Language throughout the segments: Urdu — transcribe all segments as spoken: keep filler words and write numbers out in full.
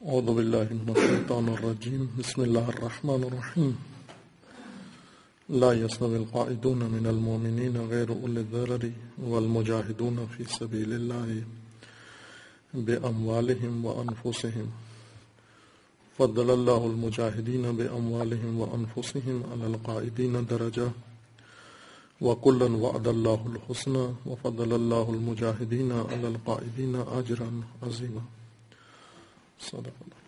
اعوذ باللہ من الشیطان الرجیم بسم اللہ الرحمن الرحیم لا يستوي القاعدون من المؤمنین غیر اولی الضرر والمجاہدون فی سبیل اللہ باموالہم وانفسہم فضل اللہ المجاہدین باموالہم وانفسہم علی القاعدین درجہ وکلا وعد اللہ الحسنى وفضل اللہ المجاہدین علی القاعدین اجرا عظیما. صدق اللہ.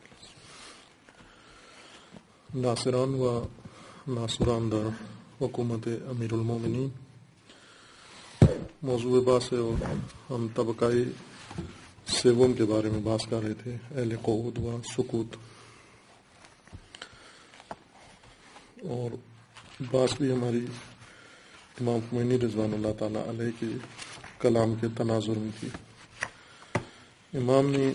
ناصران و ناصران در حکومت امیر المومنین موضوع بحث ہے اور ہم طبقۂ سوم کے بارے میں بحث کر رہے تھے، اہل قعود و سکوت، اور بحث بھی ہماری امام خمینی رضوان اللہ تعالیٰ علیہ کے کلام کے تناظر میں تھی. امام نے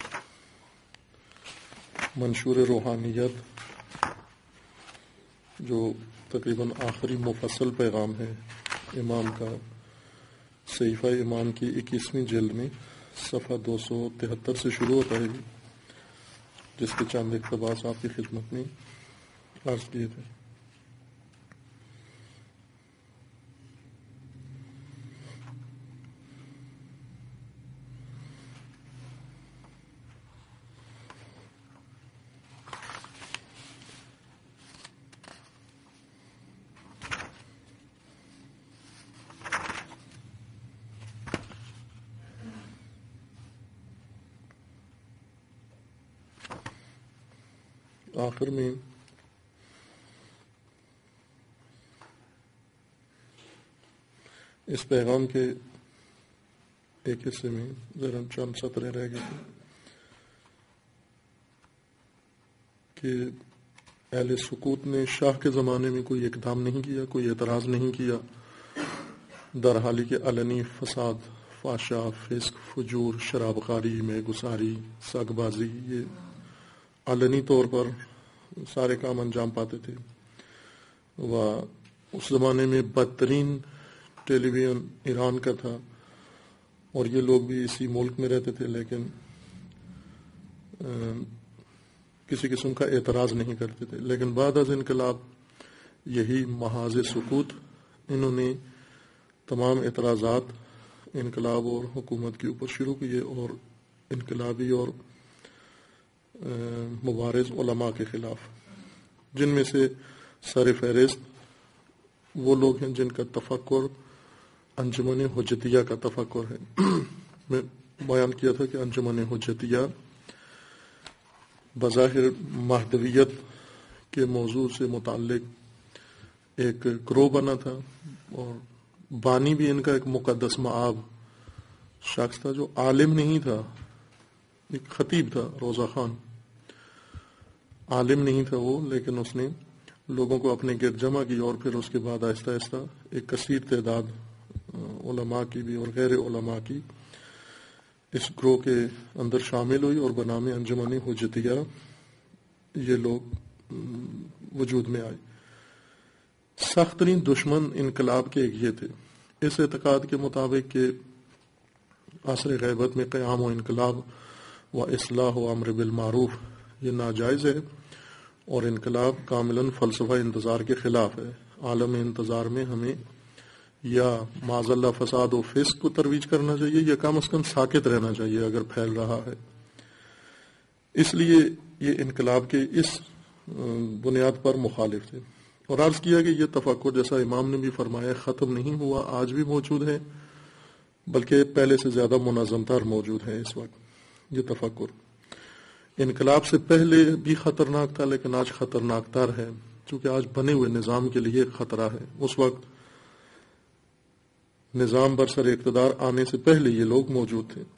منشور روحانیت جو تقریباً آخری مفصل پیغام ہے امام کا، صحیفہ امام کی اکیسویں جلد میں صفحہ دو سو تہتر سے شروع ہوتا ہے، جس کے چند اقتباس آپ کی خدمت میں عرض کیے تھے. آخر میں اس پیغام کے ایک حصے میں ذرا چند سطریں رہ گئے تھے کہ اہل سکوت نے شاہ کے زمانے میں کوئی اقدام نہیں کیا، کوئی اعتراض نہیں کیا، در حالی کہ علنی فساد، فحشا، فسق، فجور، شراب خواری، میں گساری، سگ بازی، یہ علنی طور پر سارے کام انجام پاتے تھے. و اس زمانے میں بدترین ٹیلی ویژن ایران کا تھا، اور یہ لوگ بھی اسی ملک میں رہتے تھے، لیکن کسی قسم کا اعتراض نہیں کرتے تھے. لیکن بعد از انقلاب یہی محاذ سکوت، انہوں نے تمام اعتراضات انقلاب اور حکومت کے اوپر شروع کیے، اور انقلابی اور مبارز علماء کے خلاف، جن میں سے سر فہرست وہ لوگ ہیں جن کا تفکر انجمن حجتیہ کا تفکر ہے. میں بیان کیا تھا کہ انجمن حجتیہ بظاہر مہدویت کے موضوع سے متعلق ایک گروہ بنا تھا، اور بانی بھی ان کا ایک مقدس مآب شخص تھا جو عالم نہیں تھا، ایک خطیب تھا، روزہ خان. عالم نہیں تھا وہ، لیکن اس نے لوگوں کو اپنے گرد جمع کی، اور پھر اس کے بعد آہستہ آہستہ ایک کثیر تعداد علماء کی بھی اور غیر علماء کی اس گروہ کے اندر شامل ہوئی، اور بنام انجمن حجتیہ یہ لوگ وجود میں آئے. سخت ترین دشمن انقلاب کے ایک یہ تھے، اس اعتقاد کے مطابق کہ عصر غیبت میں قیام و انقلاب و اصلاح و امر بالمعروف یہ ناجائز ہے، اور انقلاب کاملاً فلسفہ انتظار کے خلاف ہے. عالم انتظار میں ہمیں یا معاذ اللہ فساد و فسق کو ترویج کرنا چاہیے، یا کم از کم ساکت رہنا چاہیے اگر پھیل رہا ہے. اس لیے یہ انقلاب کے اس بنیاد پر مخالف تھے، اور عرض کیا کہ یہ تفکر جیسا امام نے بھی فرمایا ختم نہیں ہوا، آج بھی موجود ہے، بلکہ پہلے سے زیادہ منظم تر موجود ہے اس وقت. یہ تفکر انقلاب سے پہلے بھی خطرناک تھا، لیکن آج خطرناک تر ہے، چونکہ آج بنے ہوئے نظام کے لیے خطرہ ہے. اس وقت نظام برسر اقتدار آنے سے پہلے یہ لوگ موجود تھے.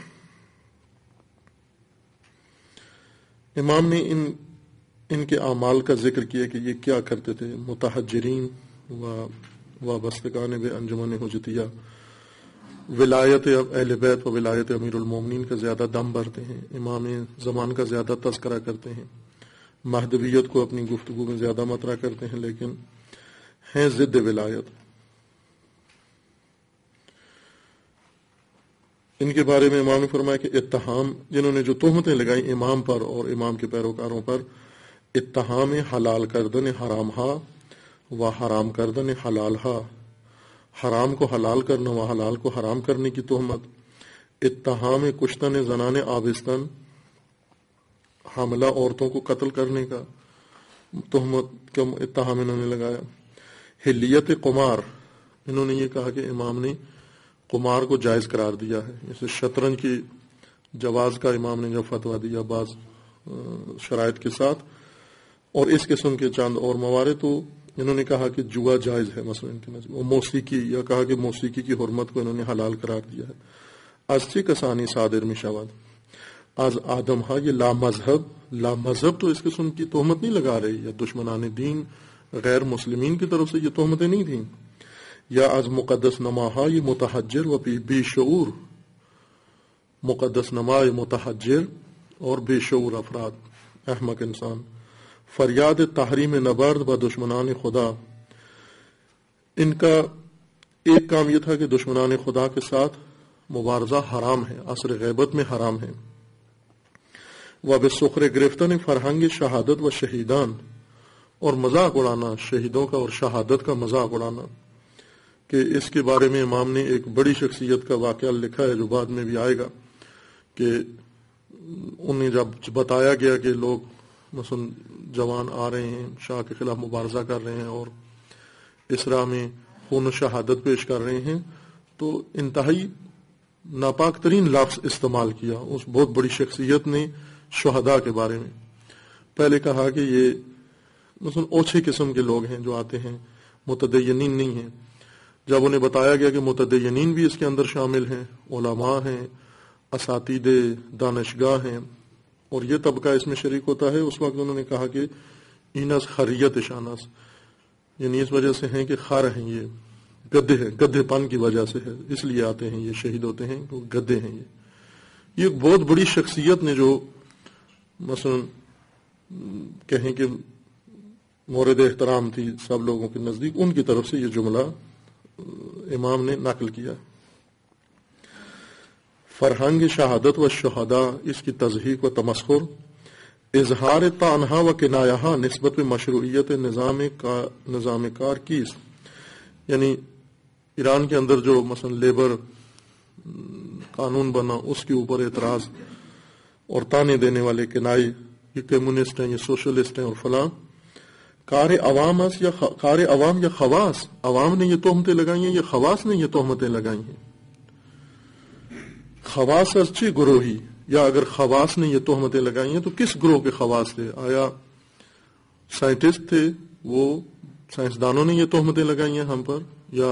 امام نے ان ان کے اعمال کا ذکر کیا کہ یہ کیا کرتے تھے. متحجرین و وابستگان بے انجمن حجتیہ ولایت اہل بیت و ولایت امیر المومنین کا زیادہ دم بھرتے ہیں، امام زمان کا زیادہ تذکرہ کرتے ہیں، مہدویت کو اپنی گفتگو میں زیادہ مطرح کرتے ہیں، لیکن ہیں ضد ولایت. ان کے بارے میں امام نے فرمایا کہ اتہام، جنہوں نے جو تہمتیں لگائیں امام پر اور امام کے پیروکاروں پر، اتہام حلال کردن حرام ہا و حرام کردن حلال ہا، حرام کو حلال کرنا و حلال کو حرام کرنے کی تہمت، اتہام کشتن زنان آبستن، حاملہ عورتوں کو قتل کرنے کا تہمت کا اتہام انہوں نے لگایا، حلیت قمار، انہوں نے یہ کہا کہ امام نے قمار کو جائز قرار دیا ہے، جیسے شطرنج کی جواز کا امام نے جو فتویٰ دیا بعض شرائط کے ساتھ، اور اس قسم کے چند اور موارد، تو انہوں نے کہا کہ جوا جائز ہے مثلا ان کے نزدیک، اور موسیقی، یا کہا کہ موسیقی کی حرمت کو انہوں نے حلال قرار دیا ہے۔ از چه کسانی صادر می شود از آدم ها، یہ لا مذہب، لا مذہب تو اس قسم کی تہمت نہیں لگا رہی، یا دشمنان دین غیر مسلمین کی طرف سے یہ تہمتیں نہیں تھیں، یا از مقدس نماہا، یہ متحجر و بے شعور، مقدس نما متحجر اور بے شعور افراد، احمق انسان، فریاد تحریم نبرد و دشمنان خدا، ان کا ایک کام یہ تھا کہ دشمنان خدا کے ساتھ مبارزہ حرام ہے، عصر غیبت میں حرام ہے، و بسخر گرفتن فرہنگ شہادت و شہیدان، اور مذاق اڑانا شہیدوں کا اور شہادت کا مذاق اڑانا، کہ اس کے بارے میں امام نے ایک بڑی شخصیت کا واقعہ لکھا ہے جو بعد میں بھی آئے گا، کہ انہیں جب بتایا گیا کہ لوگ مثلا جوان آ رہے ہیں شاہ کے خلاف مبارزہ کر رہے ہیں اور اس راہ میں خون و شہادت پیش کر رہے ہیں، تو انتہائی ناپاک ترین لفظ استعمال کیا اس بہت بڑی شخصیت نے شہداء کے بارے میں۔ پہلے کہا کہ یہ مثلا اوچھے قسم کے لوگ ہیں جو آتے ہیں، متدینین نہیں ہیں۔ جب انہیں بتایا گیا کہ متدینین بھی اس کے اندر شامل ہیں، علماء ہیں، اساتید دانشگاہ ہیں، اور یہ طبقہ اس میں شریک ہوتا ہے، اس وقت انہوں نے کہا کہ اینس خریت شانس، یعنی اس وجہ سے ہیں کہ خر ہیں، یہ گدھے ہیں، گدھے پن کی وجہ سے ہے، اس لیے آتے ہیں، یہ شہید ہوتے ہیں تو گدھے ہیں۔ یہ یہ ایک بہت بڑی شخصیت نے جو مثلا کہیں کہ مورد احترام تھی سب لوگوں کے نزدیک، ان کی طرف سے یہ جملہ امام نے نقل کیا۔ فرہنگ شہادت و شہداء، اس کی تضحیق و تمسخر، اظہار تانہا و کنایہ نسبت مشروعیت نظام کا نظام کار کیس، یعنی ایران کے اندر جو مثلا لیبر قانون بنا اس کے اوپر اعتراض اور تانے دینے والے کنائی، یہ کمیونسٹ ہیں، یہ سوشلسٹ ہیں اور فلاں، کار عوام یا کار عوام یا خواص، عوام نے یہ تہمتیں لگائی ہیں یا خواص نے یہ تہمتیں لگائی ہیں، خواص اچھی گروہی، یا اگر خواص نے یہ تہمتیں لگائی ہیں تو کس گروہ کے خواص تھے؟ آیا سائنٹسٹ تھے، وہ سائنسدانوں نے یہ تہمتیں لگائی ہیں ہم پر، یا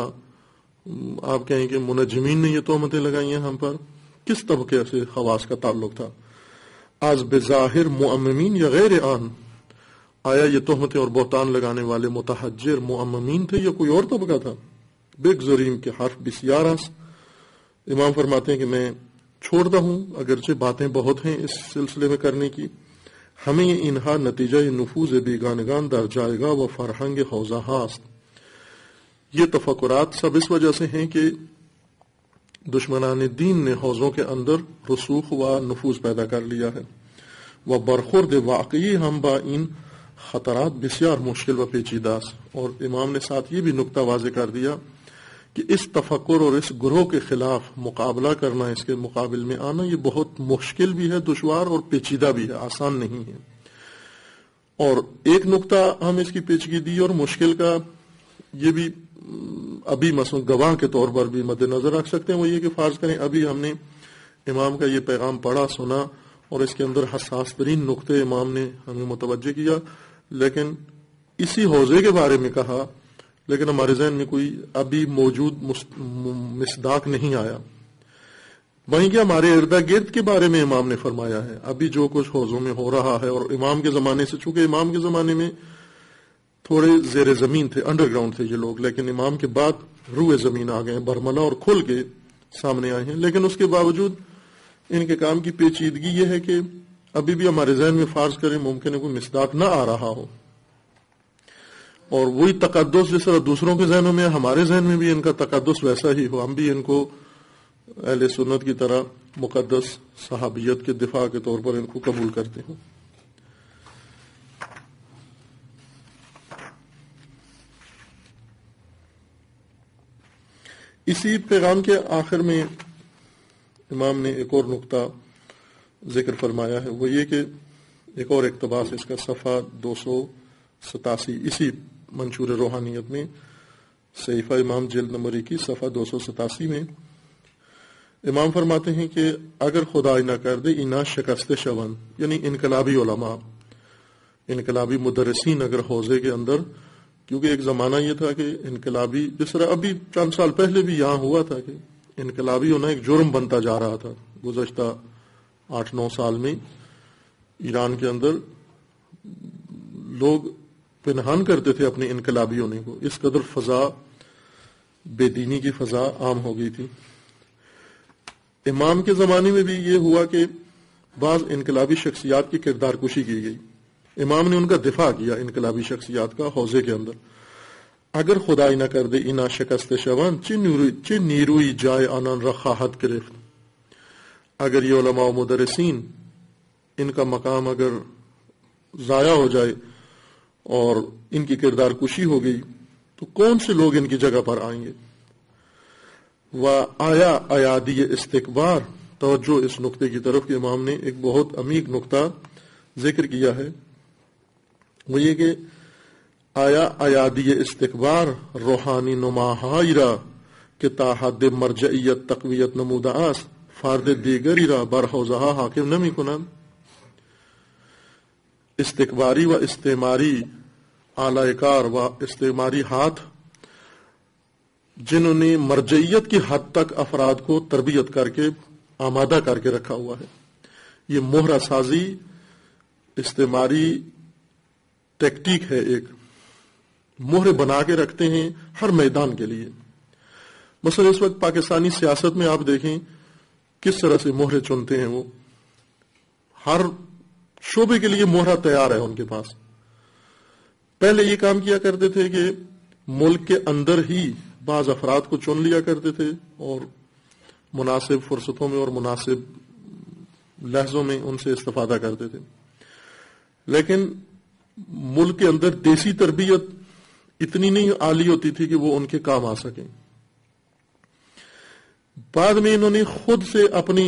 آپ کہیں کہ منجمین نے یہ تہمتیں لگائی ہیں ہم پر؟ کس طبقے سے خواص کا تعلق تھا؟ از بظاہر معممین یا غیر آن، آیا یہ تہمتیں اور بہتان لگانے والے متحجر معممین تھے یا کوئی اور طبقہ تھا؟ بگ زریم کے حرف بسیارس، امام فرماتے ہیں کہ میں چھوڑتا ہوں اگرچہ باتیں بہت ہیں اس سلسلے میں کرنے کی، ہمیں یہ انہا نتیجہ یہ نفوذ بیگانگان در جائے گا و فرہنگ حوزہ ہاست، یہ تفکرات سب اس وجہ سے ہیں کہ دشمنان دین نے حوضوں کے اندر رسوخ و نفوذ پیدا کر لیا ہے، و برخورد واقعی ہم با ان خطرات بسیار مشکل و پیچیدہ، اور امام نے ساتھ یہ بھی نقطہ واضح کر دیا کہ اس تفکر اور اس گروہ کے خلاف مقابلہ کرنا، اس کے مقابل میں آنا، یہ بہت مشکل بھی ہے، دشوار اور پیچیدہ بھی ہے، آسان نہیں ہے۔ اور ایک نقطہ ہم اس کی پیچیدگی اور مشکل کا یہ بھی ابھی مثلا گواہ کے طور پر بھی مد نظر رکھ سکتے ہیں، وہ یہ کہ فرض کریں ابھی ہم نے امام کا یہ پیغام پڑھا سنا اور اس کے اندر حساس ترین نقطے امام نے ہمیں متوجہ کیا، لیکن اسی حوزے کے بارے میں کہا، لیکن ہمارے ذہن میں کوئی ابھی موجود مصداق نہیں آیا۔ وہیں کہ ہمارے ارد گرد کے بارے میں امام نے فرمایا ہے، ابھی جو کچھ حوضوں میں ہو رہا ہے، اور امام کے زمانے سے، چونکہ امام کے زمانے میں تھوڑے زیر زمین تھے، انڈر گراؤنڈ تھے یہ لوگ، لیکن امام کے بعد روئے زمین آ گئے، برملا اور کھل کے سامنے آئے ہیں، لیکن اس کے باوجود ان کے کام کی پیچیدگی یہ ہے کہ ابھی بھی ہمارے ذہن میں فرض کریں ممکن ہے کوئی مصداق نہ آ رہا ہو، اور وہی تقدس جس طرح دوسروں کے ذہنوں میں، ہمارے ذہن میں بھی ان کا تقدس ویسا ہی ہو، ہم بھی ان کو اہل سنت کی طرح مقدس صحابیت کے دفاع کے طور پر ان کو قبول کرتے ہیں۔ اسی پیغام کے آخر میں امام نے ایک اور نقطہ ذکر فرمایا ہے، وہ یہ کہ ایک اور اقتباس اس کا صفحہ دو سو ستاسی، اسی منشور روحانیت میں صحیفہ امام جلد نمبر اکیس صفحہ دو سو ستاسی میں امام فرماتے ہیں کہ اگر خدا نہ کر دے انا شکست شون، یعنی انقلابی علماء، انقلابی مدرسین اگر حوزے کے اندر، کیونکہ ایک زمانہ یہ تھا کہ انقلابی، جس طرح ابھی چند سال پہلے بھی یہاں ہوا تھا کہ انقلابی ہونا ایک جرم بنتا جا رہا تھا۔ گزشتہ آٹھ نو سال میں ایران کے اندر لوگ پنہان کرتے تھے اپنے انقلابی ہونے کو، اس قدر فضا، بے دینی کی فضا عام ہو گئی تھی۔ امام کے زمانے میں بھی یہ ہوا کہ بعض انقلابی شخصیات کی کردار کشی کی گئی، امام نے ان کا دفاع کیا انقلابی شخصیات کا حوزے کے اندر۔ اگر خدای نہ کر دے انا شکست شوان چھ نیروی جائے آنان رخاحت گرفت، اگر یہ علماء و مدرسین ان کا مقام اگر ضائع ہو جائے اور ان کی کردار کشی ہو گئی تو کون سے لوگ ان کی جگہ پر آئیں گے؟ و آیا ایادی استکبار، توجہ اس نقطے کی طرف کہ امام نے ایک بہت عمیق نقطہ ذکر کیا ہے، وہ یہ کہ آیا ایادی استکبار روحانی نماہائی را کہ تا حد مرجعیت تقویت نمودہ آس فارد دیگری را برحوزہا حاکم نمی کنند۔ استکباری و استعماری اعلی کار و استعماری ہاتھ جنہوں نے مرجعیت کی حد تک افراد کو تربیت کر کے آمادہ کر کے رکھا ہوا ہے، یہ مہرہ سازی استعماری ٹیکٹیک ہے، ایک مہر بنا کے رکھتے ہیں ہر میدان کے لیے۔ مثلا اس وقت پاکستانی سیاست میں آپ دیکھیں کس طرح سے مہرے چنتے ہیں، وہ ہر شعبے کے لیے مہرہ تیار ہے ان کے پاس۔ پہلے یہ کام کیا کرتے تھے کہ ملک کے اندر ہی بعض افراد کو چن لیا کرتے تھے اور مناسب فرصتوں میں اور مناسب لحظوں میں ان سے استفادہ کرتے تھے، لیکن ملک کے اندر دیسی تربیت اتنی نہیں عالی ہوتی تھی کہ وہ ان کے کام آ سکیں۔ بعد میں انہوں نے خود سے اپنی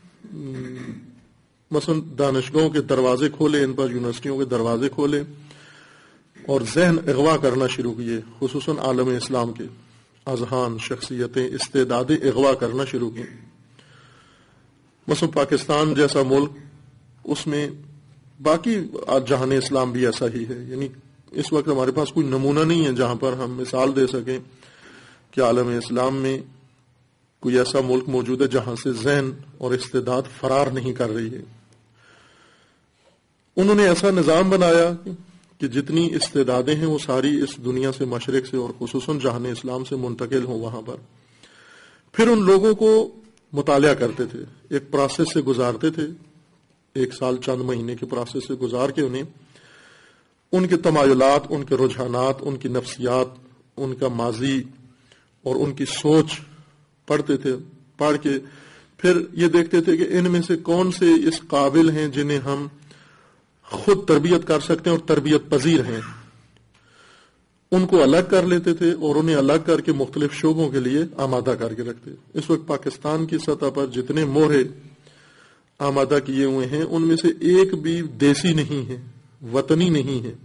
مثلا دانشگاہوں کے دروازے کھولے، ان پر یونیورسٹیوں کے دروازے کھولے اور ذہن اغوا کرنا شروع کیے، خصوصاً عالم اسلام کے اذہان، شخصیتیں، استعدادیں اغوا کرنا شروع کی۔ مثلا پاکستان جیسا ملک، اس میں باقی جہان اسلام بھی ایسا ہی ہے، یعنی اس وقت ہمارے پاس کوئی نمونہ نہیں ہے جہاں پر ہم مثال دے سکیں کہ عالم اسلام میں کوئی ایسا ملک موجود ہے جہاں سے ذہن اور استعداد فرار نہیں کر رہی ہے۔ انہوں نے ایسا نظام بنایا کہ جتنی استعدادیں ہیں وہ ساری اس دنیا سے، مشرق سے اور خصوصاً جہان اسلام سے منتقل ہوں وہاں پر۔ پھر ان لوگوں کو مطالعہ کرتے تھے، ایک پروسیس سے گزارتے تھے، ایک سال چند مہینے کے پروسیس سے گزار کے انہیں ان کے تمایلات، ان کے رجحانات، ان کی نفسیات، ان کا ماضی اور ان کی سوچ پڑھتے تھے۔ پڑھ کے پھر یہ دیکھتے تھے کہ ان میں سے کون سے اس قابل ہیں جنہیں ہم خود تربیت کر سکتے ہیں اور تربیت پذیر ہیں، ان کو الگ کر لیتے تھے اور انہیں الگ کر کے مختلف شعبوں کے لیے آمادہ کر کے رکھتے۔ اس وقت پاکستان کی سطح پر جتنے مورے آمادہ کیے ہوئے ہیں ان میں سے ایک بھی دیسی نہیں ہے، وطنی نہیں ہے،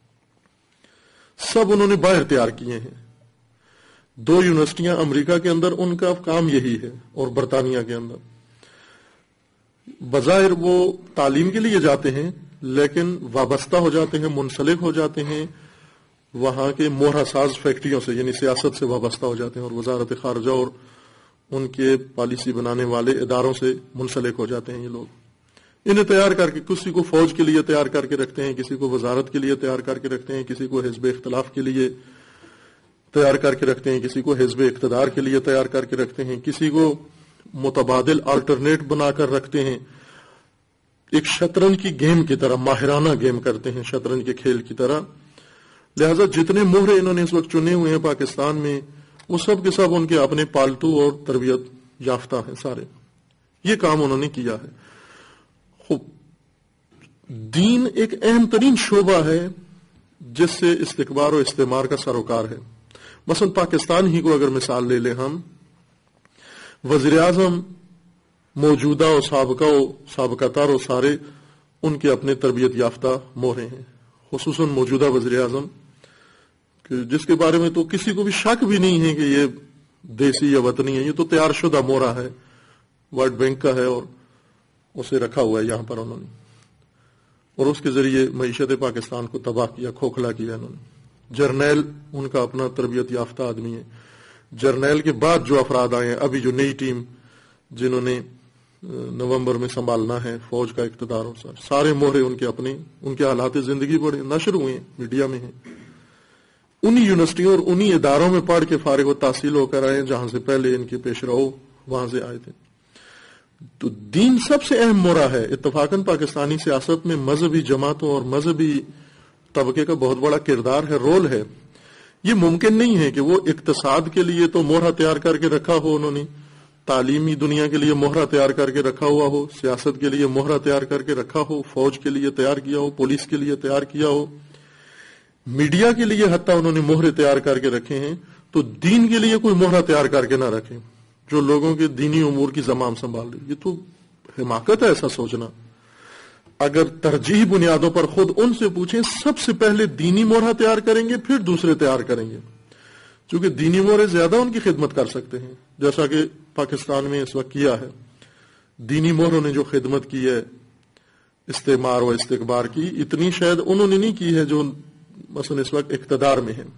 سب انہوں نے باہر تیار کیے ہیں۔ دو یونیورسٹیاں امریکہ کے اندر ان کا کام یہی ہے، اور برطانیہ کے اندر بظاہر وہ تعلیم کے لیے جاتے ہیں لیکن وابستہ ہو جاتے ہیں، منسلک ہو جاتے ہیں وہاں کے مہرہ ساز فیکٹریوں سے، یعنی سیاست سے وابستہ ہو جاتے ہیں اور وزارت خارجہ اور ان کے پالیسی بنانے والے اداروں سے منسلک ہو جاتے ہیں۔ یہ لوگ انہیں تیار کر کے کسی کو فوج کے لیے تیار کر کے رکھتے ہیں، کسی کو وزارت کے لیے تیار کر کے رکھتے ہیں، کسی کو حزب اختلاف کے لیے تیار کر کے رکھتے ہیں، کسی کو حزب اقتدار کے لیے تیار کر کے رکھتے ہیں، کسی کو متبادل آلٹرنیٹ بنا کر رکھتے ہیں، ایک شطرنج کی گیم کی طرح ماہرانہ گیم کرتے ہیں، شطرنج کے کھیل کی طرح۔ لہذا جتنے مہرے انہوں نے اس وقت چنے ہوئے ہیں پاکستان میں، وہ سب کے سب ان کے اپنے پالتو اور تربیت یافتہ ہیں سارے. یہ کام انہوں نے کیا ہے. خوب دین ایک اہم ترین شعبہ ہے جس سے استکبار و استعمار کا سروکار ہے. مثلا پاکستان ہی کو اگر مثال لے لیں ہم, وزیر اعظم موجودہ و سابقہ و سابقہ تر و سارے ان کے اپنے تربیت یافتہ مورے ہیں, خصوصاً موجودہ وزیر اعظم جس کے بارے میں تو کسی کو بھی شک بھی نہیں ہے کہ یہ دیسی یا وطنی ہے, یہ تو تیار شدہ مورا ہے, ورلڈ بینک کا ہے اور اسے رکھا ہوا ہے یہاں پر انہوں نے, اور اس کے ذریعے معیشت پاکستان کو تباہ کیا, کھوکھلا کیا انہوں نے. جرنیل ان کا اپنا تربیت یافتہ آدمی ہے. جرنیل کے بعد جو افراد آئے ہیں, ابھی جو نئی ٹیم جنہوں نے نومبر میں سنبھالنا ہے فوج کا اقتدار, اور سارے مہرے ان کے اپنے, ان کے حالات زندگی بڑے نشر ہوئے ہیں, میڈیا میں ہیں. انہی یونیورسٹیوں اور انہی اداروں میں پڑھ کے فارغ و تحصیل ہو کر آئے جہاں سے پہلے ان کے پیش رو وہاں سے آئے تھے. تو دین سب سے اہم مورا ہے. اتفاقاً پاکستانی سیاست میں مذہبی جماعتوں اور مذہبی طبقے کا بہت بڑا کردار ہے, رول ہے. یہ ممکن نہیں ہے کہ وہ اقتصاد کے لیے تو مہرہ تیار کر کے رکھا ہو انہوں نے, تعلیمی دنیا کے لیے مہرہ تیار کر کے رکھا ہوا ہو, سیاست کے لیے مہرہ تیار کر کے رکھا ہو, فوج کے لیے تیار کیا ہو, پولیس کے لیے تیار کیا ہو, میڈیا کے لیے حتیٰ انہوں نے مہرے تیار کر کے رکھے ہیں. تو دین کے لیے کوئی مہرہ تیار کر کے نہ رکھیں جو لوگوں کے دینی امور کی زمام سنبھال رہی. یہ تو حماقت ہے ایسا سوچنا. اگر ترجیحی بنیادوں پر خود ان سے پوچھیں, سب سے پہلے دینی مہرہ تیار کریں گے پھر دوسرے تیار کریں گے, چونکہ دینی مہرے زیادہ ان کی خدمت کر سکتے ہیں, جیسا کہ پاکستان میں اس وقت کیا ہے. دینی مہروں نے جو خدمت کی ہے استعمار و استکبار کی, اتنی شاید انہوں نے نہیں کی ہے جو مثلا اس وقت اقتدار میں ہیں.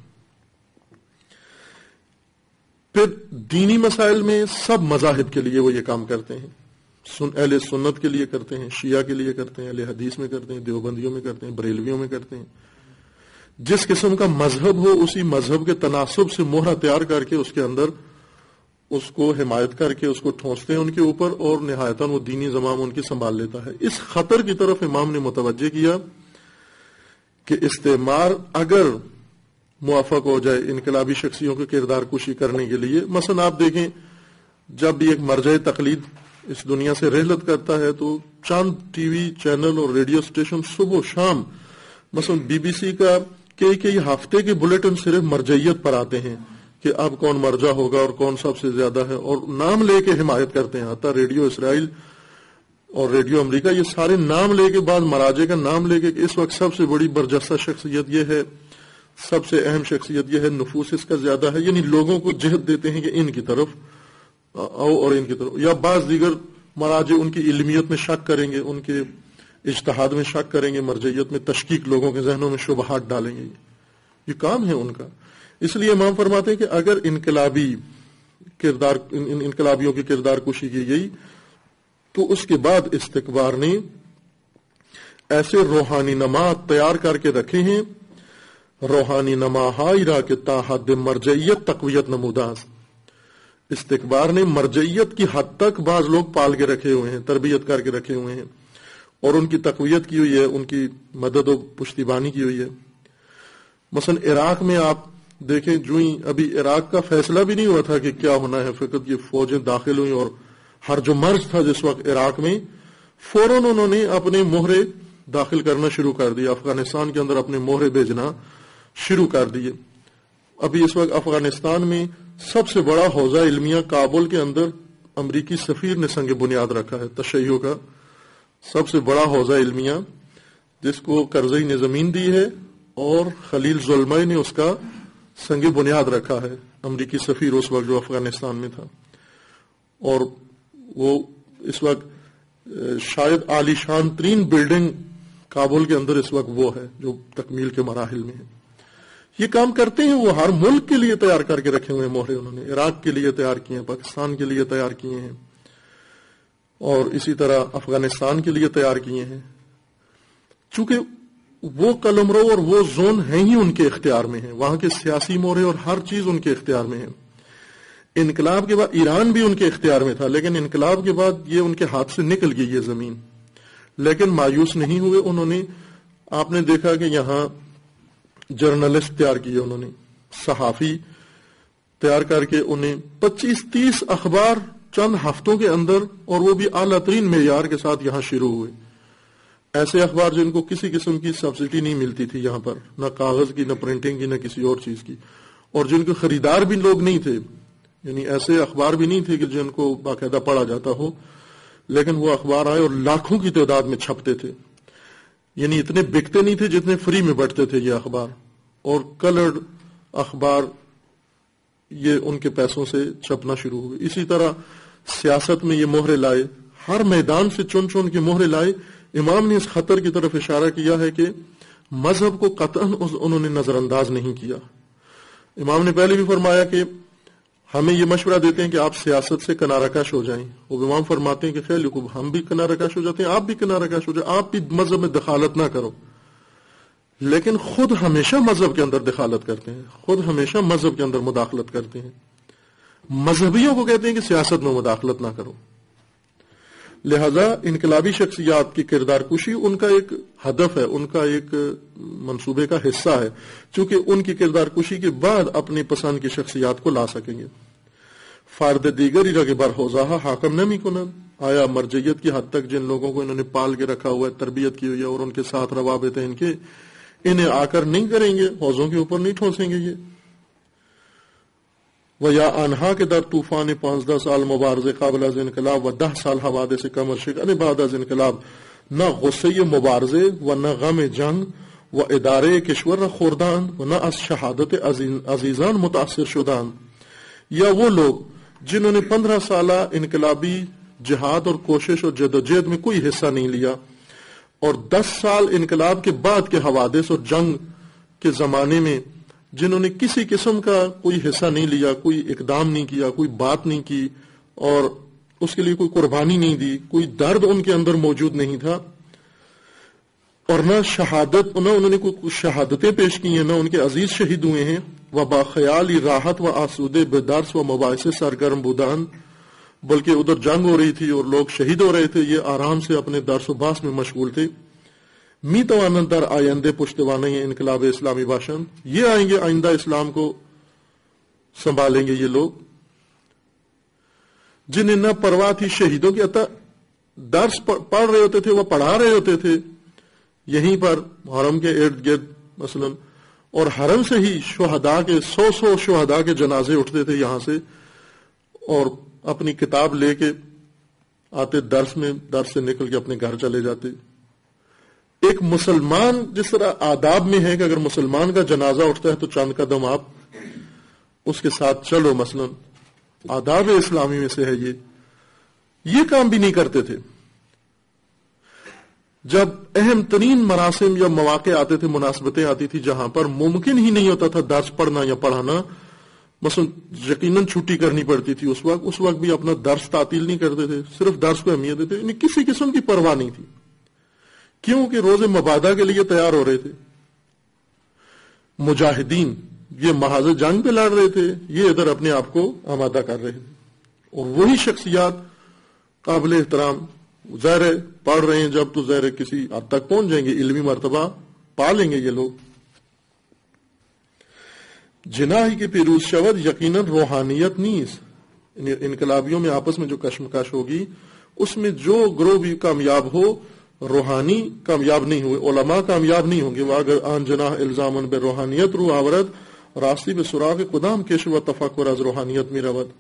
پھر دینی مسائل میں سب مذاہب کے لیے وہ یہ کام کرتے ہیں. سن اہل سنت کے لیے کرتے ہیں, شیعہ کے لیے کرتے ہیں, اہل حدیث میں کرتے ہیں, دیوبندیوں میں کرتے ہیں, بریلویوں میں کرتے ہیں. جس قسم کا مذہب ہو اسی مذہب کے تناسب سے مہرہ تیار کر کے اس کے اندر اس کو حمایت کر کے اس کو ٹھونستے ہیں ان کے اوپر, اور نہایتاً وہ دینی زمام ان کی سنبھال لیتا ہے. اس خطر کی طرف امام نے متوجہ کیا کہ استعمار اگر موافق ہو جائے انقلابی شخصیوں کے کردار کشی کرنے کے لیے. مثلا آپ دیکھیں جب بھی ایک مرجع تقلید اس دنیا سے رحلت کرتا ہے تو چند ٹی وی چینل اور ریڈیو اسٹیشن صبح و شام, مثلا بی بی سی کا کئی کئی ہفتے کے بلیٹن صرف مرجعیت پر آتے ہیں کہ اب کون مرجع ہوگا اور کون سب سے زیادہ ہے, اور نام لے کے حمایت کرتے ہیں. حتیٰ ریڈیو اسرائیل اور ریڈیو امریکہ یہ سارے نام لے کے, بعد مراجع کا نام لے کے کہ اس وقت سب سے بڑی برجستہ شخصیت یہ ہے, سب سے اہم شخصیت یہ ہے, نفوس اس کا زیادہ ہے. یعنی لوگوں کو جہت دیتے ہیں کہ ان کی طرف آؤ اور ان کی طرف. یا بعض دیگر مراجع ان کی علمیت میں شک کریں گے, ان کے اجتہاد میں شک کریں گے, مرجعیت میں تشکیک لوگوں کے ذہنوں میں شبہات ڈالیں گے. یہ کام ہے ان کا. اس لیے امام فرماتے ہیں کہ اگر انقلابی کردار ان انقلابیوں کی کردار کشی کی گئی تو اس کے بعد استکبار نے ایسے روحانی نمات تیار کر کے رکھے ہیں, روحانی نما ہائرہ کے تاحد مرجعیت تقویت نموداز. استکبار نے مرجعیت کی حد تک بعض لوگ پال کے رکھے ہوئے ہیں, تربیت کر کے رکھے ہوئے ہیں, اور ان کی تقویت کی ہوئی ہے, ان کی مدد و پشتیبانی کی ہوئی ہے. مثلا عراق میں آپ دیکھیں, جو ہی ابھی عراق کا فیصلہ بھی نہیں ہوا تھا کہ کیا ہونا ہے, فقط یہ فوجیں داخل ہوئیں اور ہر جو مرض تھا جس وقت عراق میں, فوراً انہوں نے اپنے مہرے داخل کرنا شروع کر دیا, افغانستان کے اندر اپنے مہرے بھیجنا شروع کر دیے. ابھی اس وقت افغانستان میں سب سے بڑا حوزہ علمیہ کابل کے اندر امریکی سفیر نے سنگ بنیاد رکھا ہے, تشیع کا سب سے بڑا حوزہ علمیہ جس کو کرزئی نے زمین دی ہے اور خلیل زلمئی نے اس کا سنگ بنیاد رکھا ہے, امریکی سفیر اس وقت جو افغانستان میں تھا. اور وہ اس وقت شاید عالی شان ترین بلڈنگ کابل کے اندر اس وقت وہ ہے جو تکمیل کے مراحل میں ہے. یہ کام کرتے ہیں, وہ ہر ملک کے لیے تیار کر کے رکھے ہوئے مہرے انہوں نے. عراق کے لیے تیار کیے ہیں, پاکستان کے لیے تیار کیے ہیں, اور اسی طرح افغانستان کے لیے تیار کیے ہیں. چونکہ وہ قلمرو اور وہ زون ہیں ہی ان کے اختیار میں ہیں, وہاں کے سیاسی مورے اور ہر چیز ان کے اختیار میں ہے. انقلاب کے بعد ایران بھی ان کے اختیار میں تھا, لیکن انقلاب کے بعد یہ ان کے ہاتھ سے نکل گئی یہ زمین. لیکن مایوس نہیں ہوئے انہوں نے. آپ نے دیکھا کہ یہاں جرنلسٹ تیار کیے انہوں نے, صحافی تیار کر کے انہیں پچیس تیس اخبار چند ہفتوں کے اندر، اور وہ بھی اعلیٰ ترین معیار کے ساتھ یہاں شروع ہوئے. ایسے اخبار جن کو کسی قسم کی سبسڈی نہیں ملتی تھی یہاں پر، نہ کاغذ کی، نہ پرنٹنگ کی، نہ کسی اور چیز کی، اور جن کے خریدار بھی لوگ نہیں تھے، یعنی ایسے اخبار بھی نہیں تھے کہ جن کو باقاعدہ پڑھا جاتا ہو، لیکن وہ اخبار آئے اور لاکھوں کی تعداد میں چھپتے تھے. یعنی اتنے بکتے نہیں تھے جتنے فری میں بٹتے تھے یہ اخبار، اور کلرڈ اخبار یہ ان کے پیسوں سے چھپنا شروع ہوئے. اسی طرح سیاست میں یہ مہرے لائے، ہر میدان سے چن چن کے مہرے لائے. امام نے اس خطر کی طرف اشارہ کیا ہے کہ مذہب کو قطعاً انہوں نے نظر انداز نہیں کیا. امام نے پہلے بھی فرمایا کہ ہمیں یہ مشورہ دیتے ہیں کہ آپ سیاست سے کنارہ کش ہو جائیں. وہ امام فرماتے ہیں کہ خیر لکھو، ہم بھی کنارہ کش ہو جاتے ہیں، آپ بھی کنارہ کش ہو جائیں، آپ بھی مذہب میں دخالت نہ کرو. لیکن خود ہمیشہ مذہب کے اندر دخالت کرتے ہیں، خود ہمیشہ مذہب کے اندر مداخلت کرتے ہیں. مذہبیوں کو کہتے ہیں کہ سیاست میں مداخلت نہ کرو. لہذا انقلابی شخصیات کی کردار کشی ان کا ایک ہدف ہے، ان کا ایک منصوبے کا حصہ ہے، چونکہ ان کی کردار کشی کے بعد اپنی پسند کی شخصیات کو لا سکیں گے. فرد دیگر رگ برحوزہ حاکم نمی کنند، آیا مرجعیت کی حد تک جن لوگوں کو انہوں نے پال کے رکھا ہوا ہے، تربیت کی ہوئی ہے، اور ان کے ساتھ روابط ہیں ان کے، انہیں آ کر نہیں کریں گے، حوضوں کے اوپر نہیں ٹھونسیں گے یہ. و یا آنہا کے در طوفان پانزدہ سال مبارزے قابل از انقلاب و دہ سال حوادث کمر شکن بعد از انقلاب، نہ غصے مبارزے و نہ غم جنگ و ادارے کشور را خوردان و نہ از شہادت عزیزان متاثر شدان. یا وہ لوگ جنہوں نے پندرہ سالہ انقلابی جہاد اور کوشش اور جدوجہد میں کوئی حصہ نہیں لیا، اور دس سال انقلاب کے بعد کے حوادث اور جنگ کے زمانے میں جنہوں نے کسی قسم کا کوئی حصہ نہیں لیا، کوئی اقدام نہیں کیا، کوئی بات نہیں کی، اور اس کے لیے کوئی قربانی نہیں دی، کوئی درد ان کے اندر موجود نہیں تھا، اور نہ شہادت، نہ انہوں نے کوئی شہادتیں پیش کی ہیں، نہ ان کے عزیز شہید ہوئے ہیں. و باخیالی راحت و آسودے بدرس و مباحث سرگرم بودان، بلکہ ادھر جنگ ہو رہی تھی اور لوگ شہید ہو رہے تھے، یہ آرام سے اپنے درس و باس میں مشغول تھے. می توانند در آئندے پشتوانے انقلاب اسلامی باشند، یہ آئیں گے آئندہ اسلام کو سنبھالیں گے یہ لوگ جنہیں نہ پرواہ تھی شہیدوں کی، عطا درس پڑھ رہے ہوتے تھے، وہ پڑھا رہے ہوتے تھے یہیں پر حرم کے ارد گرد مثلا، اور حرم سے ہی شہداء کے سو سو شہداء کے جنازے اٹھتے تھے یہاں سے، اور اپنی کتاب لے کے آتے درس میں، درس سے نکل کے اپنے گھر چلے جاتے. ایک مسلمان جس طرح آداب میں ہے کہ اگر مسلمان کا جنازہ اٹھتا ہے تو چند قدم آپ اس کے ساتھ چلو، مثلا آداب اسلامی میں سے ہے یہ یہ کام بھی نہیں کرتے تھے. جب اہم ترین مراسم یا مواقع آتے تھے، مناسبتیں آتی تھی جہاں پر ممکن ہی نہیں ہوتا تھا درس پڑھنا یا پڑھانا، مثلا یقیناً چھٹی کرنی پڑتی تھی اس وقت اس وقت بھی اپنا درس تعطیل نہیں کرتے تھے، صرف درس کو اہمیت دیتے، یعنی کسی قسم کی پرواہ نہیں تھی، کیونکہ روز مبادہ کے لیے تیار ہو رہے تھے. مجاہدین یہ محاذ جنگ پہ لڑ رہے تھے، یہ ادھر اپنے آپ کو آمادہ کر رہے تھے، اور وہی شخصیات قابل احترام ظاہر پڑھ رہے ہیں جب تو ظاہر کسی حد تک پہنچ جائیں گے، علمی مرتبہ پا لیں گے یہ لوگ. جناحی کے پیروز شود یقیناً روحانیت نیز، انقلابیوں میں آپس میں جو کشمکش ہوگی اس میں جو گروہ بھی کامیاب ہو، روحانی کامیاب نہیں ہوئے، علماء کامیاب نہیں ہوں گے. وہ اگر آن جناح الزامن بے روحانیت رو آورد راستی بے سراغ قدام کش و تفکر از روحانیت میں رود.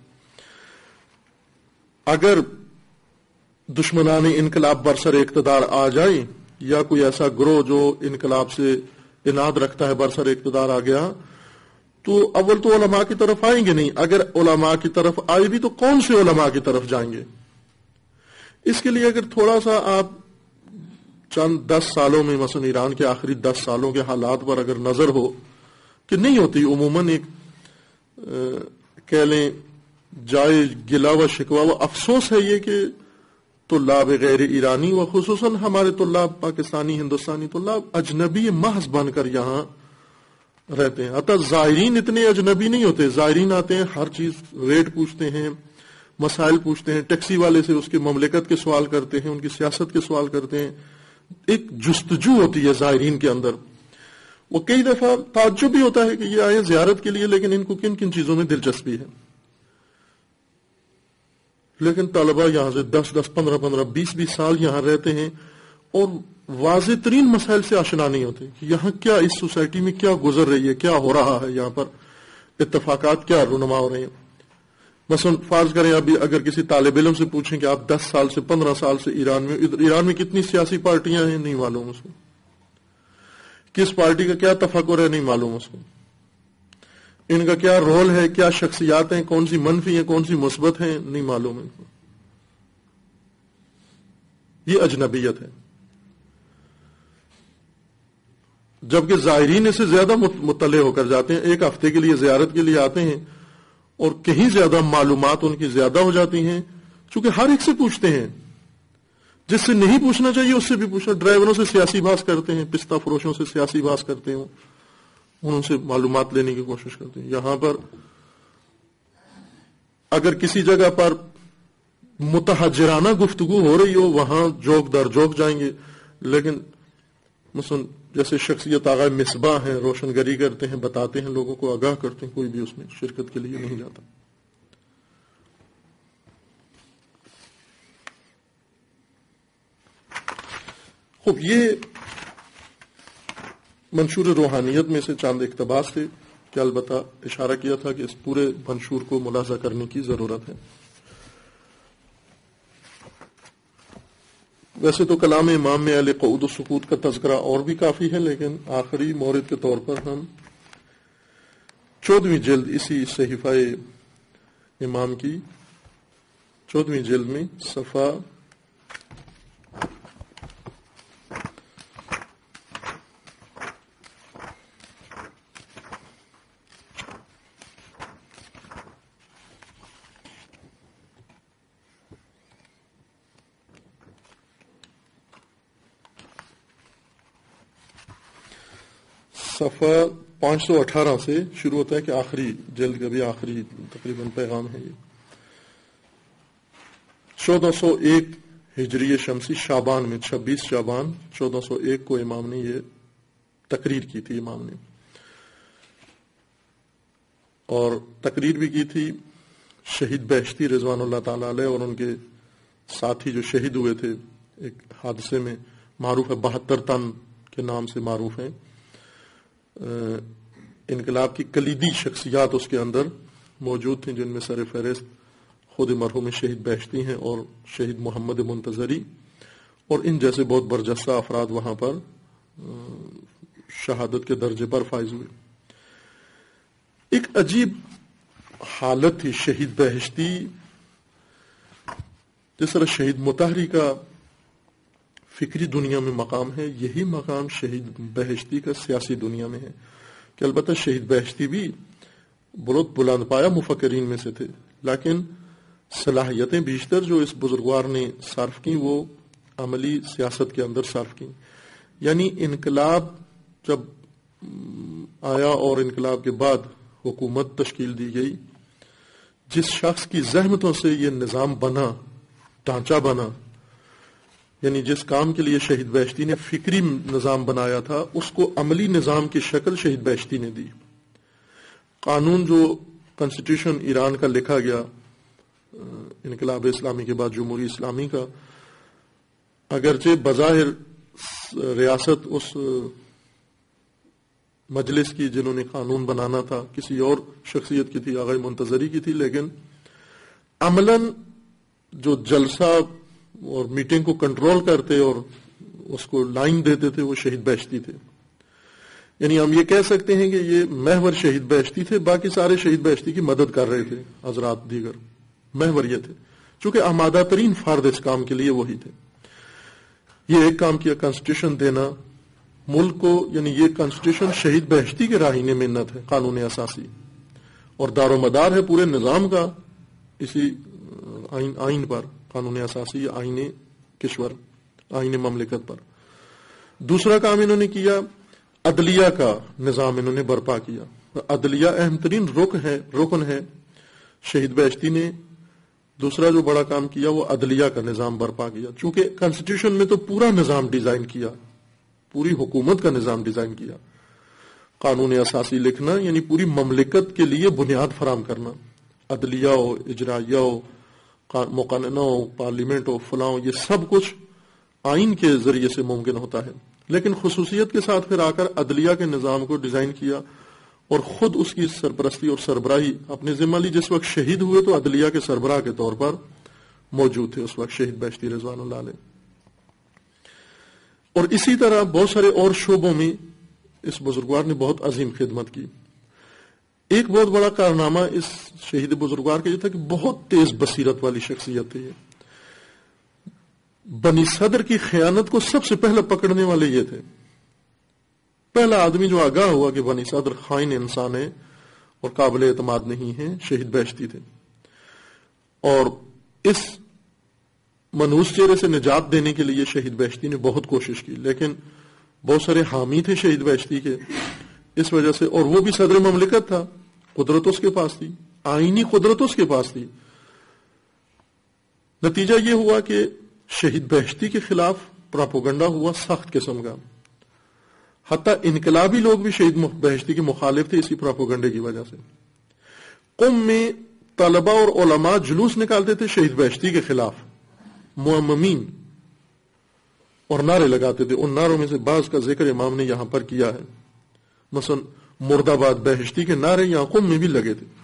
اگر دشمنان انقلاب برسر اقتدار آ جائیں، یا کوئی ایسا گروہ جو انقلاب سے اناد رکھتا ہے برسر اقتدار آ گیا، تو اول تو علماء کی طرف آئیں گے نہیں. اگر علماء کی طرف آئے بھی تو کون سے علماء کی طرف جائیں گے؟ اس کے لیے اگر تھوڑا سا آپ چند دس سالوں میں، مثلا ایران کے آخری دس سالوں کے حالات پر اگر نظر ہو کہ نہیں ہوتی، عموماً ایک کہہ لیں جائے گلا و شکوہ و افسوس ہے یہ کہ طلاب غیر ایرانی و خصوصاً ہمارے طلاب پاکستانی ہندوستانی طلاب اجنبی محض بن کر یہاں رہتے ہیں. حتی زائرین اتنے اجنبی نہیں ہوتے، زائرین آتے ہیں، ہر چیز ریٹ پوچھتے ہیں، مسائل پوچھتے ہیں، ٹیکسی والے سے اس کی مملکت کے سوال کرتے ہیں، ان کی سیاست کے سوال کرتے ہیں. ایک جستجو ہوتی ہے زائرین کے اندر. وہ کئی دفعہ تعجب بھی ہوتا ہے کہ یہ آئے زیارت کے لیے، لیکن ان کو کن کن چیزوں میں دلچسپی ہے. لیکن طلبہ یہاں سے دس دس پندرہ پندرہ بیس بیس سال یہاں رہتے ہیں اور واضح ترین مسائل سے آشنا نہیں ہوتے کہ یہاں کیا اس سوسائٹی میں کیا گزر رہی ہے، کیا ہو رہا ہے، یہاں پر اتفاقات کیا رونما ہو رہے ہیں. مثلا فرض کریں ابھی اگر کسی طالب علم سے پوچھیں کہ آپ دس سال سے پندرہ سال سے ایران میں ایران میں کتنی سیاسی پارٹیاں ہیں، نہیں معلوم اس کو. کس پارٹی کا کیا تفکر ہے، نہیں معلوم اس کو. ان کا کیا رول ہے، کیا شخصیات ہیں، کون سی منفی ہیں کون سی مثبت ہیں، نہیں معلوم ان کو. یہ اجنبیت ہے. جبکہ زائرین اس سے زیادہ مطلع ہو کر جاتے ہیں، ایک ہفتے کے لیے زیارت کے لیے آتے ہیں اور کہیں زیادہ معلومات ان کی زیادہ ہو جاتی ہیں، چونکہ ہر ایک سے پوچھتے ہیں. جس سے نہیں پوچھنا چاہیے اس سے بھی پوچھنا. ڈرائیوروں سے سیاسی بحث کرتے ہیں، پستہ فروشوں سے سیاسی بحث کرتے ہیں، ان سے معلومات لینے کی کوشش کرتے ہیں. یہاں پر اگر کسی جگہ پر متحجرانہ گفتگو ہو رہی ہو وہاں جوک در جوک جائیں گے، لیکن مثلا جیسے شخصیت آغا مصباح ہیں، روشن گری کرتے ہیں، بتاتے ہیں، لوگوں کو آگاہ کرتے ہیں، کوئی بھی اس میں شرکت کے لیے نہیں جاتا. خوب، یہ منشور روحانیت میں سے چاند اقتباس تھے کہ البتہ اشارہ کیا تھا کہ اس پورے منشور کو ملاحظہ کرنے کی ضرورت ہے. ویسے تو کلام امام میں اہل قعود و سکوت کا تذکرہ اور بھی کافی ہے، لیکن آخری مورد کے طور پر ہم چودہویں جلد اسی صحیفہ امام کی چودہویں جلد میں صفحہ صفحہ پانچ سو اٹھارہ سے شروع ہوتا ہے کہ آخری جلد کا بھی آخری تقریباً پیغام ہے. یہ چودہ سو ایک ہجری شمسی شعبان میں چھبیس شعبان چودہ سو ایک کو امام نے یہ تقریر کی تھی. امام نے اور تقریر بھی کی تھی شہید بہشتی رضوان اللہ تعالی علیہ اور ان کے ساتھی جو شہید ہوئے تھے ایک حادثے میں، معروف ہے بہتر تن کے نام سے معروف ہیں. انقلاب کی کلیدی شخصیات اس کے اندر موجود تھیں، جن میں سر فہرست خود مرحوم شہید بہشتی ہیں اور شہید محمد منتظری، اور ان جیسے بہت برجستہ افراد وہاں پر شہادت کے درجے پر فائز ہوئے. ایک عجیب حالت تھی شہید بہشتی، جس طرح شہید مطہری کا فکری دنیا میں مقام ہے، یہی مقام شہید بہشتی کا سیاسی دنیا میں ہے. کہ البتہ شہید بہشتی بھی بہت بلند پایا مفکرین میں سے تھے، لیکن صلاحیتیں بیشتر جو اس بزرگوار نے صرف کی وہ عملی سیاست کے اندر صرف کی. یعنی انقلاب جب آیا اور انقلاب کے بعد حکومت تشکیل دی گئی، جس شخص کی زحمتوں سے یہ نظام بنا، ڈھانچہ بنا، یعنی جس کام کے لیے شہید بہشتی نے فکری نظام بنایا تھا اس کو عملی نظام کی شکل شہید بہشتی نے دی. قانون جو کانسٹیٹیوشن ایران کا لکھا گیا انقلاب اسلامی کے بعد جمہوری اسلامی کا، اگرچہ بظاہر ریاست اس مجلس کی جنہوں نے قانون بنانا تھا کسی اور شخصیت کی تھی، آغا منتظری کی تھی، لیکن عملاً جو جلسہ اور میٹنگ کو کنٹرول کرتے اور اس کو لائن دیتے تھے وہ شہید بہشتی تھے. یعنی ہم یہ کہہ سکتے ہیں کہ یہ محور شہید بہشتی تھے، باقی سارے شہید بہشتی کی مدد کر رہے تھے حضرات دیگر. محور یہ تھے چونکہ آمادہ ترین فرد اس کام کے لیے وہی تھے. یہ ایک کام کیا کانسٹیٹیوشن دینا ملک کو، یعنی یہ کانسٹیٹیوشن شہید بہشتی کے راہین منت ہے، قانون اساسی، اور دار و مدار ہے پورے نظام کا اسی آئین آئین پر، قانون اساسی آئین کشور، آئین مملکت پر. دوسرا کام انہوں نے کیا عدلیہ کا نظام انہوں نے برپا کیا. عدلیہ اہم ترین رکن ہے رکن ہے شہید بہشتی نے دوسرا جو بڑا کام کیا وہ عدلیہ کا نظام برپا کیا. چونکہ کانسٹیٹیوشن میں تو پورا نظام ڈیزائن کیا، پوری حکومت کا نظام ڈیزائن کیا. قانون اساسی لکھنا یعنی پوری مملکت کے لیے بنیاد فراہم کرنا، عدلیہ ہو، اجرائیہ ہو، مقننہ ہو، پارلیمنٹ ہو، فلاں ہو، یہ سب کچھ آئین کے ذریعے سے ممکن ہوتا ہے، لیکن خصوصیت کے ساتھ پھر آ کر عدلیہ کے نظام کو ڈیزائن کیا اور خود اس کی سرپرستی اور سربراہی اپنے ذمہ لی۔ جس وقت شہید ہوئے تو عدلیہ کے سربراہ کے طور پر موجود تھے اس وقت شہید بہشتی رضوان اللہ علیہ۔ اور اسی طرح بہت سارے اور شعبوں میں اس بزرگوار نے بہت عظیم خدمت کی۔ ایک بہت بڑا کارنامہ اس شہید بزرگوار کا یہ تھا کہ بہت تیز بصیرت والی شخصیت تھی۔ یہ بنی صدر کی خیانت کو سب سے پہلے پکڑنے والے یہ تھے، پہلا آدمی جو آگاہ ہوا کہ بنی صدر خائن انسان ہے اور قابل اعتماد نہیں ہے، شہید بہشتی تھے۔ اور اس منحوس چہرے سے نجات دینے کے لیے شہید بہشتی نے بہت کوشش کی، لیکن بہت سارے حامی تھے شہید بہشتی کے، اس وجہ سے، اور وہ بھی صدر مملکت تھا، قدرت اس کے پاس تھی، آئینی قدرت اس کے پاس تھی۔ نتیجہ یہ ہوا کہ شہید بہشتی کے خلاف پراپوگنڈا ہوا سخت قسم کا، حتیٰ انقلابی لوگ بھی شہید بہشتی کے مخالف تھے اسی پراپوگنڈے کی وجہ سے۔ قم میں طلباء اور علماء جلوس نکالتے تھے شہید بہشتی کے خلاف، معممین، اور نعرے لگاتے تھے۔ ان نعروں میں سے بعض کا ذکر امام نے یہاں پر کیا ہے، مثلا مرد آباد بہشتی کے نعرے یہاں قم میں بھی لگے تھے۔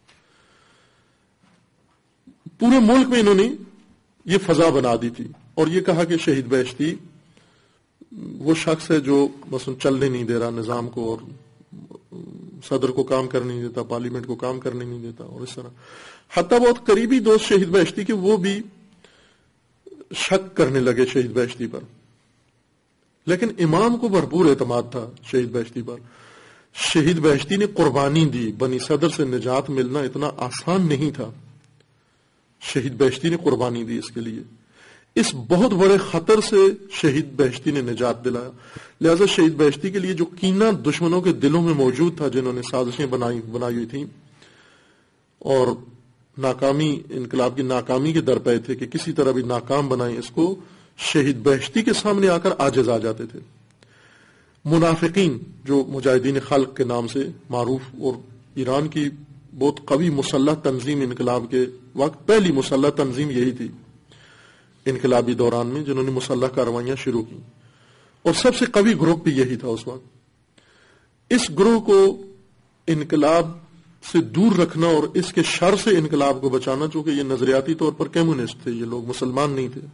پورے ملک میں انہوں نے یہ فضا بنا دی تھی اور یہ کہا کہ شہید بہشتی وہ شخص ہے جو مثلا چلنے نہیں دے رہا نظام کو، اور صدر کو کام کرنے نہیں دیتا، پارلیمنٹ کو کام کرنے نہیں دیتا، اور اس طرح حتیٰ بہت قریبی دوست شہید بہشتی کے وہ بھی شک کرنے لگے شہید بہشتی پر۔ لیکن امام کو بھرپور اعتماد تھا شہید بہشتی پر۔ شہید بہشتی نے قربانی دی، بنی صدر سے نجات ملنا اتنا آسان نہیں تھا، شہید بہشتی نے قربانی دی اس کے لیے۔ اس بہت بڑے خطر سے شہید بہشتی نے نجات دلایا، لہذا شہید بہشتی کے لیے جو کینہ دشمنوں کے دلوں میں موجود تھا، جنہوں نے سازشیں بنائی بنائی ہوئی تھیں اور ناکامی، انقلاب کی ناکامی کے در پہ تھے کہ کسی طرح بھی ناکام بنائیں اس کو، شہید بہشتی کے سامنے آ کر عاجز آ جاتے تھے۔ منافقین جو مجاہدین خلق کے نام سے معروف، اور ایران کی بہت قوی مسلح تنظیم انقلاب کے وقت پہلی مسلح تنظیم یہی تھی انقلابی دوران میں، جنہوں نے مسلح کاروائیاں شروع کی، اور سب سے قوی گروپ بھی یہی تھا اس وقت۔ اس گروہ کو انقلاب سے دور رکھنا اور اس کے شر سے انقلاب کو بچانا، چونکہ یہ نظریاتی طور پر کمیونسٹ تھے، یہ لوگ مسلمان نہیں تھے،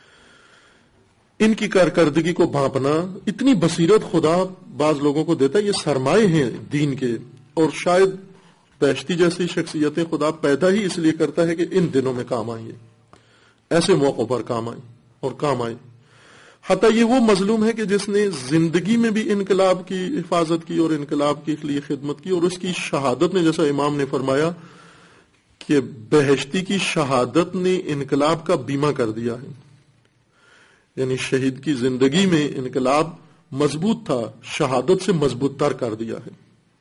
ان کی کارکردگی کو بھانپنا، اتنی بصیرت خدا بعض لوگوں کو دیتا ہے، یہ سرمائے ہیں دین کے، اور شاید بہشتی جیسی شخصیتیں خدا پیدا ہی اس لیے کرتا ہے کہ ان دنوں میں کام آئیں، ایسے موقعوں پر کام آئیں اور کام آئیں۔ حتیٰ یہ وہ مظلوم ہے کہ جس نے زندگی میں بھی انقلاب کی حفاظت کی اور انقلاب کے لیے خدمت کی، اور اس کی شہادت نے، جیسا امام نے فرمایا کہ بہشتی کی شہادت نے انقلاب کا بیمہ کر دیا ہے، یعنی شہید کی زندگی میں انقلاب مضبوط تھا، شہادت سے مضبوط تر کر دیا ہے۔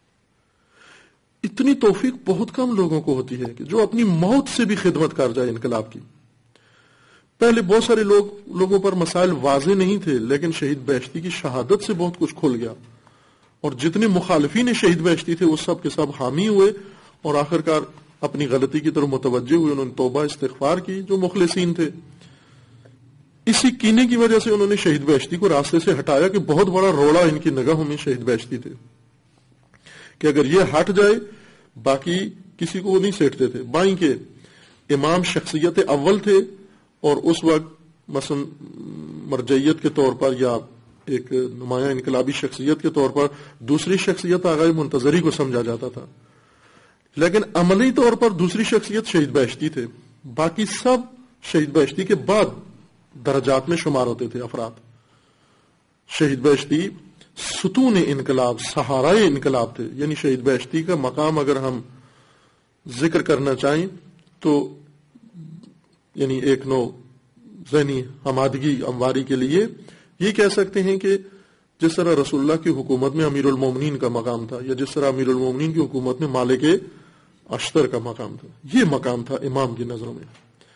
اتنی توفیق بہت کم لوگوں کو ہوتی ہے کہ جو اپنی موت سے بھی خدمت کر جائے انقلاب کی۔ پہلے بہت سارے لوگ لوگوں پر مسائل واضح نہیں تھے، لیکن شہید بہشتی کی شہادت سے بہت کچھ کھل گیا، اور جتنے مخالفین شہید بہشتی تھے وہ سب کے سب حامی ہوئے، اور آخرکار اپنی غلطی کی طرف متوجہ ہوئے، انہوں نے توبہ استغفار کی جو مخلصین تھے۔ اسی کینے کی وجہ سے انہوں نے شہید بہشتی کو راستے سے ہٹایا کہ بہت بڑا روڑا ان کی نگاہوں میں شہید بہشتی تھے، کہ اگر یہ ہٹ جائے باقی کسی کو وہ نہیں سیٹتے تھے۔ بائیں کے امام شخصیت اول تھے، اور اس وقت مثلا مرجعیت کے طور پر یا ایک نمایاں انقلابی شخصیت کے طور پر دوسری شخصیت آغا منتظری کو سمجھا جاتا تھا، لیکن عملی طور پر دوسری شخصیت شہید بہشتی تھے، باقی سب شہید بہشتی کے بعد درجات میں شمار ہوتے تھے افراد۔ شہید بہشتی ستون انقلاب، سہارائے انقلاب تھے، یعنی شہید بہشتی کا مقام اگر ہم ذکر کرنا چاہیں تو یعنی ایک نو ذہنی ہمادگی امواری کے لیے یہ کہہ سکتے ہیں کہ جس طرح رسول اللہ کی حکومت میں امیر المومنین کا مقام تھا، یا جس طرح امیر المومنین کی حکومت میں مالک اشتر کا مقام تھا، یہ مقام تھا امام کی نظروں میں۔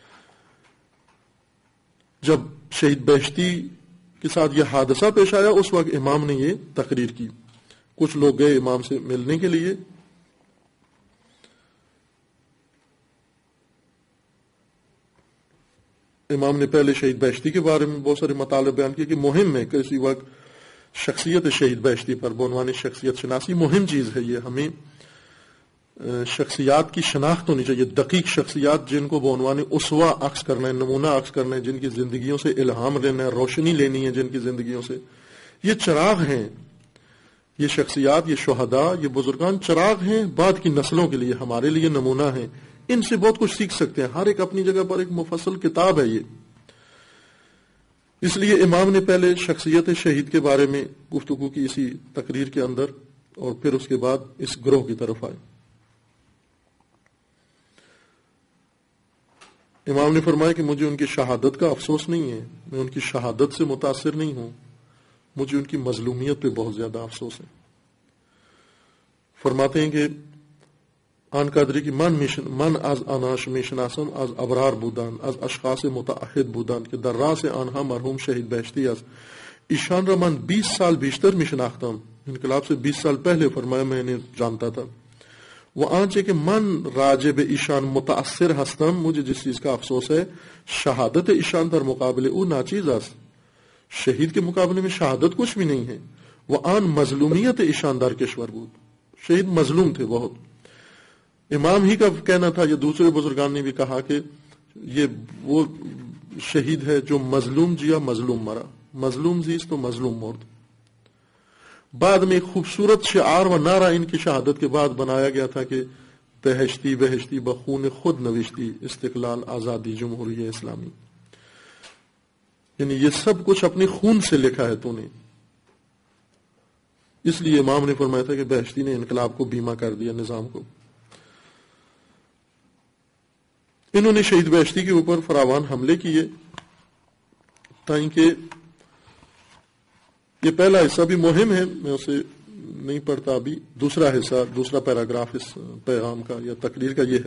جب شہید بہشتی کے ساتھ یہ حادثہ پیش آیا اس وقت امام نے یہ تقریر کی، کچھ لوگ گئے امام سے ملنے کے لیے، امام نے پہلے شہید بہشتی کے بارے میں بہت سارے مطالب بیان کیے کہ مہم ہے کسی وقت شخصیت شہید بہشتی پر بعنوان شخصیت شناسی مہم چیز ہے. یہ ہمیں شخصیات کی شناخت ہونی چاہیے, دقیق شخصیات جن کو بعنوان اسوہ عکس کرنا ہے, نمونہ عکس کرنا ہے, جن کی زندگیوں سے الہام لینا ہے, روشنی لینی ہے جن کی زندگیوں سے. یہ چراغ ہیں, یہ شخصیات, یہ شہداء, یہ بزرگان چراغ ہیں بعد کی نسلوں کے لیے, ہمارے لیے نمونہ ہیں. ان سے بہت کچھ سیکھ سکتے ہیں. ہر ایک اپنی جگہ پر ایک مفصل کتاب ہے یہ. اس لیے امام نے پہلے شخصیت شہید کے بارے میں گفتگو کی اسی تقریر کے اندر, اور پھر اس کے بعد اس گروہ کی طرف آئے. امام نے فرمایا کہ مجھے ان کی شہادت کا افسوس نہیں ہے, میں ان کی شہادت سے متاثر نہیں ہوں, مجھے ان کی مظلومیت پہ بہت زیادہ افسوس ہے. فرماتے ہیں کہ آن قادری کی من میشن من از آناش میشناسم از ابرار بودن از اشخاص متعهد بودن که در راس آنها مرحوم شهید بهشتی است. ایشان را من بیس سال بیشتر میشناختم. انقلاب سے بیس سال پہلے فرمایا میں انہیں جانتا تھا. وہ آنچه که من راجع به ایشان متاثر هستم, مجھے جس چیز کا افسوس ہے شہادت ایشان در مقابل او ناچیز است. شہید کے مقابلے میں شہادت کچھ بھی نہیں ہے. وہ آن مظلومیت ایشان در کشور بود, شہید مظلوم تھے بہت. امام ہی کا کہنا تھا, یہ دوسرے بزرگان نے بھی کہا کہ یہ وہ شہید ہے جو مظلوم جیا مظلوم مرا, مظلوم زیست تو مظلوم مرد. بعد میں ایک خوبصورت شعار و نعرہ ان کی شہادت کے بعد بنایا گیا تھا کہ بہشتی بہشتی بخون خود نوشتی استقلال آزادی جمہوریہ اسلامی. یعنی یہ سب کچھ اپنے خون سے لکھا ہے تو نے. اس لیے امام نے فرمایا تھا کہ بہشتی نے انقلاب کو بیمہ کر دیا, نظام کو. انہوں نے شہید بہشتی کے اوپر فراوان حملے کیے تاکہ یہ پہلا حصہ بھی مہم ہے, میں اسے نہیں پڑھتا ابھی. دوسرا حصہ, دوسرا پیراگراف اس پیغام کا یا تقریر کا یہ ہے,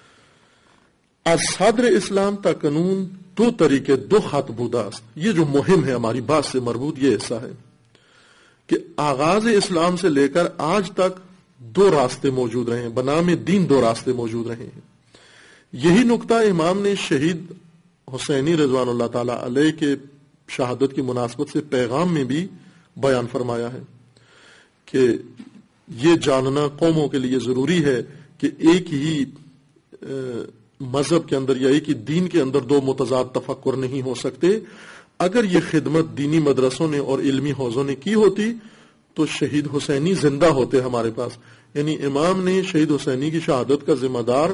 از صدر اسلام تا قانون دو طریقے دو خط بوده است. یہ جو مہم ہے ہماری بات سے مربوط یہ حصہ ہے کہ آغاز اسلام سے لے کر آج تک دو راستے موجود رہے ہیں, بنام دین دو راستے موجود رہے ہیں. یہی نقطہ امام نے شہید حسینی رضوان اللہ تعالی علیہ کے شہادت کی مناسبت سے پیغام میں بھی بیان فرمایا ہے کہ یہ جاننا قوموں کے لیے ضروری ہے کہ ایک ہی مذہب کے اندر یا ایک ہی دین کے اندر دو متضاد تفکر نہیں ہو سکتے. اگر یہ خدمت دینی مدرسوں نے اور علمی حوزوں نے کی ہوتی تو شہید حسینی زندہ ہوتے ہمارے پاس. یعنی امام نے شہید حسینی کی شہادت کا ذمہ دار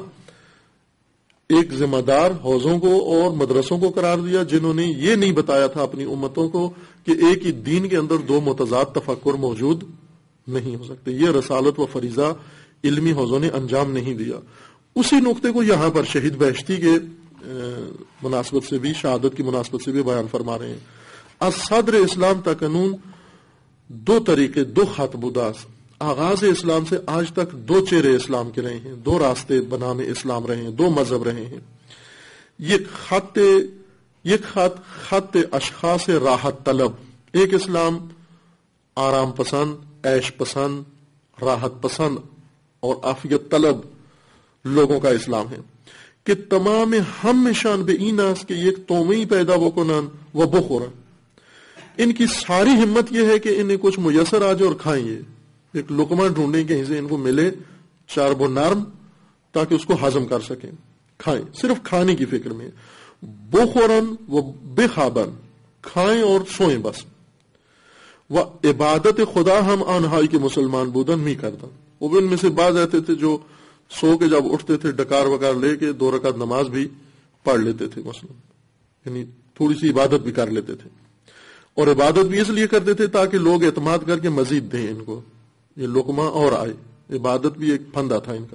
ایک ذمہ دار حوزوں کو اور مدرسوں کو قرار دیا جنہوں نے یہ نہیں بتایا تھا اپنی امتوں کو کہ ایک ہی دین کے اندر دو متضاد تفکر موجود نہیں ہو سکتے. یہ رسالت و فریضہ علمی حوزوں نے انجام نہیں دیا. اسی نقطے کو یہاں پر شہید بہشتی کے مناسبت سے بھی, شہادت کی مناسبت سے بھی بیان فرما رہے ہیں. از صدر اسلام تا قانون دو طریقے دو خط بوداس. آغاز اسلام سے آج تک دو چہرے اسلام کے رہے ہیں, دو راستے بنام اسلام رہے ہیں, دو مذہب رہے ہیں. یہ خط یہ خط خط اشخاص راحت طلب, ایک اسلام آرام پسند, عیش پسند, راحت پسند اور عافیت طلب لوگوں کا اسلام ہے کہ تمام ہم نشان بے ایناس کے ایک تومی پیدا و کنن و بخورن. ان کی ساری ہمت یہ ہے کہ انہیں کچھ میسر آ جائے اور کھائیں, یہ ایک لقمہ ڈھونڈیں کہیں سے ان کو ملے چار وہ نرم تاکہ اس کو ہضم کر سکیں, کھائیں, صرف کھانے کی فکر میں. بخورن و بخابن, کھائیں اور سوئیں بس. و عبادت خدا ہم آنہائی کے مسلمان بودن می کرتا. وہ ان میں سے بعض ایسے تھے جو سو کے جب اٹھتے تھے ڈکار وکار لے کے دو رکعت نماز بھی پڑھ لیتے تھے مثلا, یعنی تھوڑی سی عبادت بھی کر لیتے تھے. اور عبادت بھی اس لیے کرتے تھے تاکہ لوگ اعتماد کر کے مزید دیں ان کو, یہ لقمہ اور آئے. عبادت بھی ایک پھندا تھا ان کا.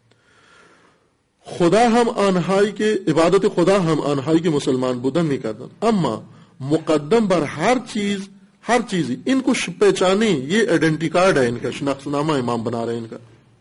خدا ہم آنہائی کے عبادت خدا ہم آنہائی کے مسلمان بودن نہیں کرتا. اما مقدم بر ہر چیز ہر چیز ان کو پہچانے, یہ آئیڈینٹی کارڈ ہے ان کا, شناخت نامہ امام بنا رہے ہیں ان کا,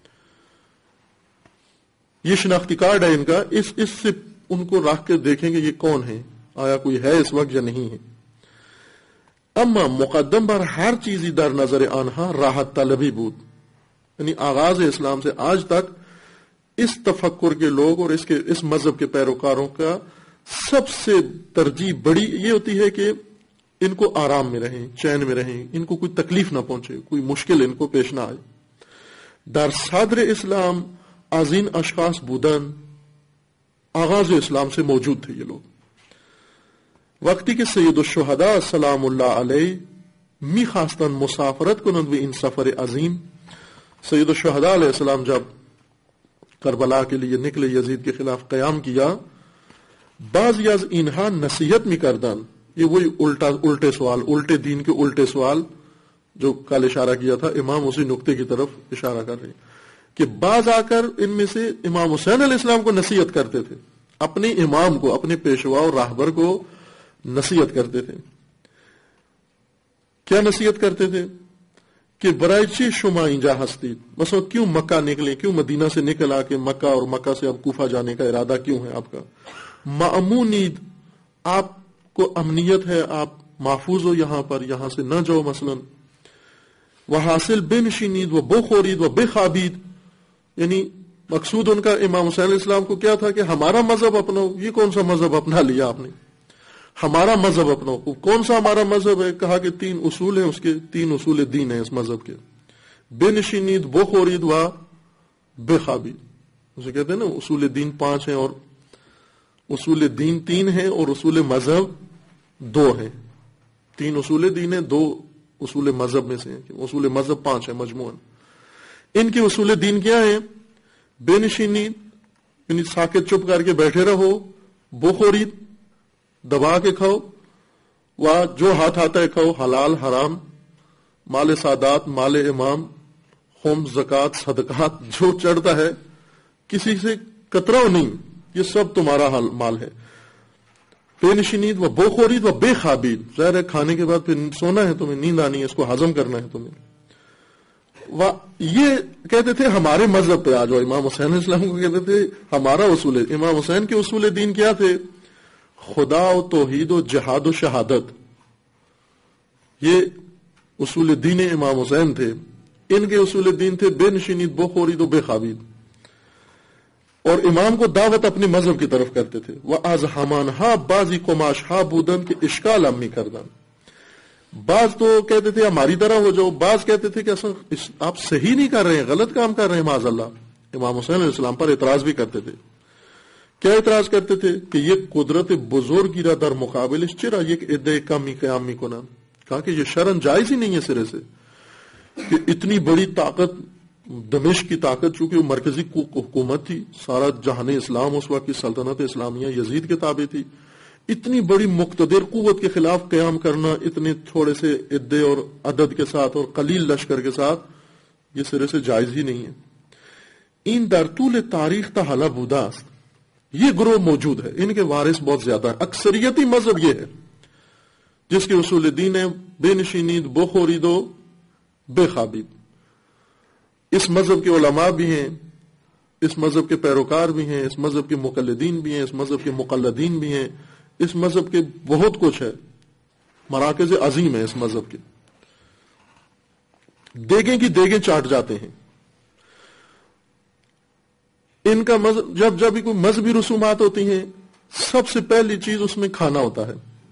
یہ شناختی کارڈ ہے ان کا. اس اس سے ان کو رکھ کے دیکھیں گے یہ کون ہے, آیا کوئی ہے اس وقت یا نہیں ہے. اما مقدم بر ہر چیزی در نظر آنہا راحت طلبی بود. یعنی آغاز اسلام سے آج تک اس تفکر کے لوگ اور اس کے اس مذہب کے پیروکاروں کا سب سے ترجیح بڑی یہ ہوتی ہے کہ ان کو آرام میں رہیں، چین میں رہیں، ان کو کوئی تکلیف نہ پہنچے، کوئی مشکل ان کو پیش نہ آئے. در صدر اسلام از این اشخاص بودن، آغاز اسلام سے موجود تھے یہ لوگ. وقتی که سید الشهدا سلام الله علیه میخواستن مسافرت کنند به این سفر عظیم، سید الشهدا علیہ السلام جب کربلا کے لیے نکلے، یزید کے خلاف قیام کیا، بعضی از اینها نصیحت میکردن. یہ وہی الٹا الٹے سوال، الٹے دین کے الٹے سوال جو کل اشارہ کیا تھا، امام اسی نقطے کی طرف اشارہ کر رہے ہیں کہ بعض آ کر ان میں سے امام حسین علیہ السلام کو نصیحت کرتے تھے، اپنے امام کو، اپنے پیشوا اور راہبر کو نصیحت کرتے تھے. کیا نصیحت کرتے تھے کہ برائے چی شما اینجا ہستید، مثلا کیوں مکہ نکلے، کیوں مدینہ سے نکل آ کے مکہ اور مکہ سے اب کوفہ جانے کا ارادہ کیوں ہے آپ کا؟ مأمونید، آپ کو امنیت ہے، آپ محفوظ ہو یہاں پر، یہاں سے نہ جاؤ مثلا. وحاصل بنشینید و بخورید و بخوابید، یعنی مقصود ان کا امام حسین علیہ السلام کو کیا تھا کہ ہمارا مذہب اپناؤ. یہ کون سا مذہب اپنا لیا آپ نے؟ ہمارا مذہب اپناؤ. کون سا ہمارا مذہب ہے؟ کہا کہ تین اصول ہیں اس کے، تین اصول دین ہیں اس مذہب کے، بنشینید، بخورید و بخوابید. اسے کہتے ہیں نا اصول دین پانچ ہیں اور اصول دین تین ہیں اور اصول مذہب دو ہیں. تین اصول دین ہیں، دو اصول مذہب میں سے ہیں. اصول مذہب پانچ ہیں مجموعاً. ان کے اصول دین کیا ہیں؟ بے نشینی یعنی ساکت چپ کر کے بیٹھے رہو، بخورید دبا کے کھاؤ، و جو ہاتھ آتا ہے کھاؤ، حلال حرام، مال سادات، مال امام، خم، زکوٰۃ، صدقات، جو چڑھتا ہے کسی سے کتراؤ نہیں، یہ سب تمہارا مال ہے. بے نشینید و بخورید و بے خوابید، ظاہر ہے کھانے کے بعد پھر سونا ہے تمہیں، نیند آنی ہے، اس کو ہضم کرنا ہے تمہیں. یہ کہتے تھے ہمارے مذہب پہ آ جاؤ. امام حسین علیہ السلام کو کہتے تھے ہمارا اصول. امام حسین کے اصول دین کیا تھے؟ خدا و توحید و جہاد و شہادت، یہ اصول دین امام حسین تھے. ان کے اصول دین تھے بے نشینید، بخورید و بے خوابید. اور امام کو دعوت اپنے مذہب کی طرف کرتے تھے. وَاَز ہمانہا بعضی قماشہا بودن کے اشکال امی کردن. بعض تو کہتے تھے ہماری طرح ہو جاؤ، بعض کہتے تھے کہ آپ صحیح نہیں کر رہے ہیں، غلط کام کر رہے ہیں معاذ اللہ. امام حسین علیہ السلام پر اعتراض بھی کرتے تھے. کیا اعتراض کرتے تھے؟ کہ یہ قدرت بزرگی را در مقابل اس چرا یک ادعے کمی قیام می کنن. کہا کہ یہ شرن جائز ہی نہیں ہے سرے سے کہ اتنی بڑی طاقت، دمشق کی طاقت، چونکہ وہ مرکزی حکومت تھی، سارا جہان اسلام اس وقت کی سلطنت اسلامیہ یزید کے تابع تھی، اتنی بڑی مقتدر قوت کے خلاف قیام کرنا اتنے تھوڑے سے عدے اور عدد کے ساتھ اور قلیل لشکر کے ساتھ، یہ سرے سے جائز ہی نہیں ہے. این در طول تاریخ تا حالا بوداست، یہ گروہ موجود ہے، ان کے وارث بہت زیادہ ہے. اکثریتی مذہب یہ ہے جس کے اصول دین ہے بے نشینید، بخورید و بے خوابید. اس مذہب کے علماء بھی ہیں، اس مذہب کے پیروکار بھی ہیں، اس مذہب کے مقلدین بھی ہیں، اس مذہب کے مقلدین بھی ہیں، اس مذہب کے بہت کچھ ہے، مراکز عظیم ہے اس مذہب کے. دیگیں کی دیگیں چاٹ جاتے ہیں. ان کا مذہب، جب جب کوئی مذہبی رسومات ہوتی ہیں، سب سے پہلی چیز اس میں کھانا ہوتا ہے.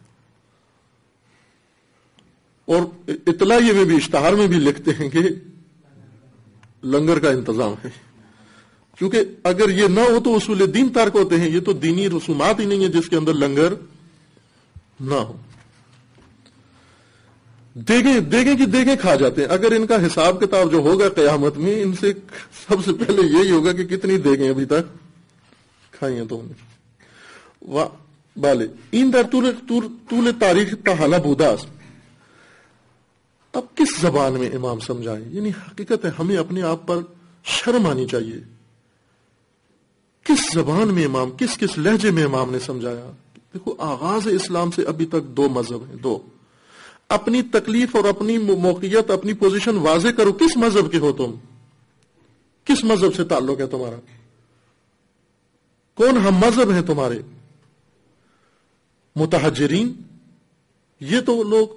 اور اطلاعیے میں بھی، اشتہار میں بھی لکھتے ہیں کہ لنگر کا انتظام ہے. کیونکہ اگر یہ نہ ہو تو اصول دین ترک ہوتے ہیں. یہ تو دینی رسومات ہی نہیں ہے جس کے اندر لنگر نہ ہو. دیگیں دیگیں کی دیگیں کھا جاتے ہیں. اگر ان کا حساب کتاب جو ہوگا قیامت میں، ان سے سب سے پہلے یہی ہوگا کہ کتنی دیگیں ابھی تک کھائی ہیں تو انہیں. بالے این در طول تاریخ تا حالا بوداست. اب کس زبان میں امام سمجھائیں؟ یعنی حقیقت ہے ہمیں اپنے آپ پر شرم آنی چاہیے. کس زبان میں امام، کس کس لہجے میں امام نے سمجھایا؟ دیکھو آغاز اسلام سے ابھی تک دو مذہب ہیں، دو. اپنی تکلیف اور اپنی موقعیت، اپنی پوزیشن واضح کرو. کس مذہب کے ہو تم؟ کس مذہب سے تعلق ہے تمہارا؟ کون ہم مذہب ہیں تمہارے؟ متحجرین، یہ تو لوگ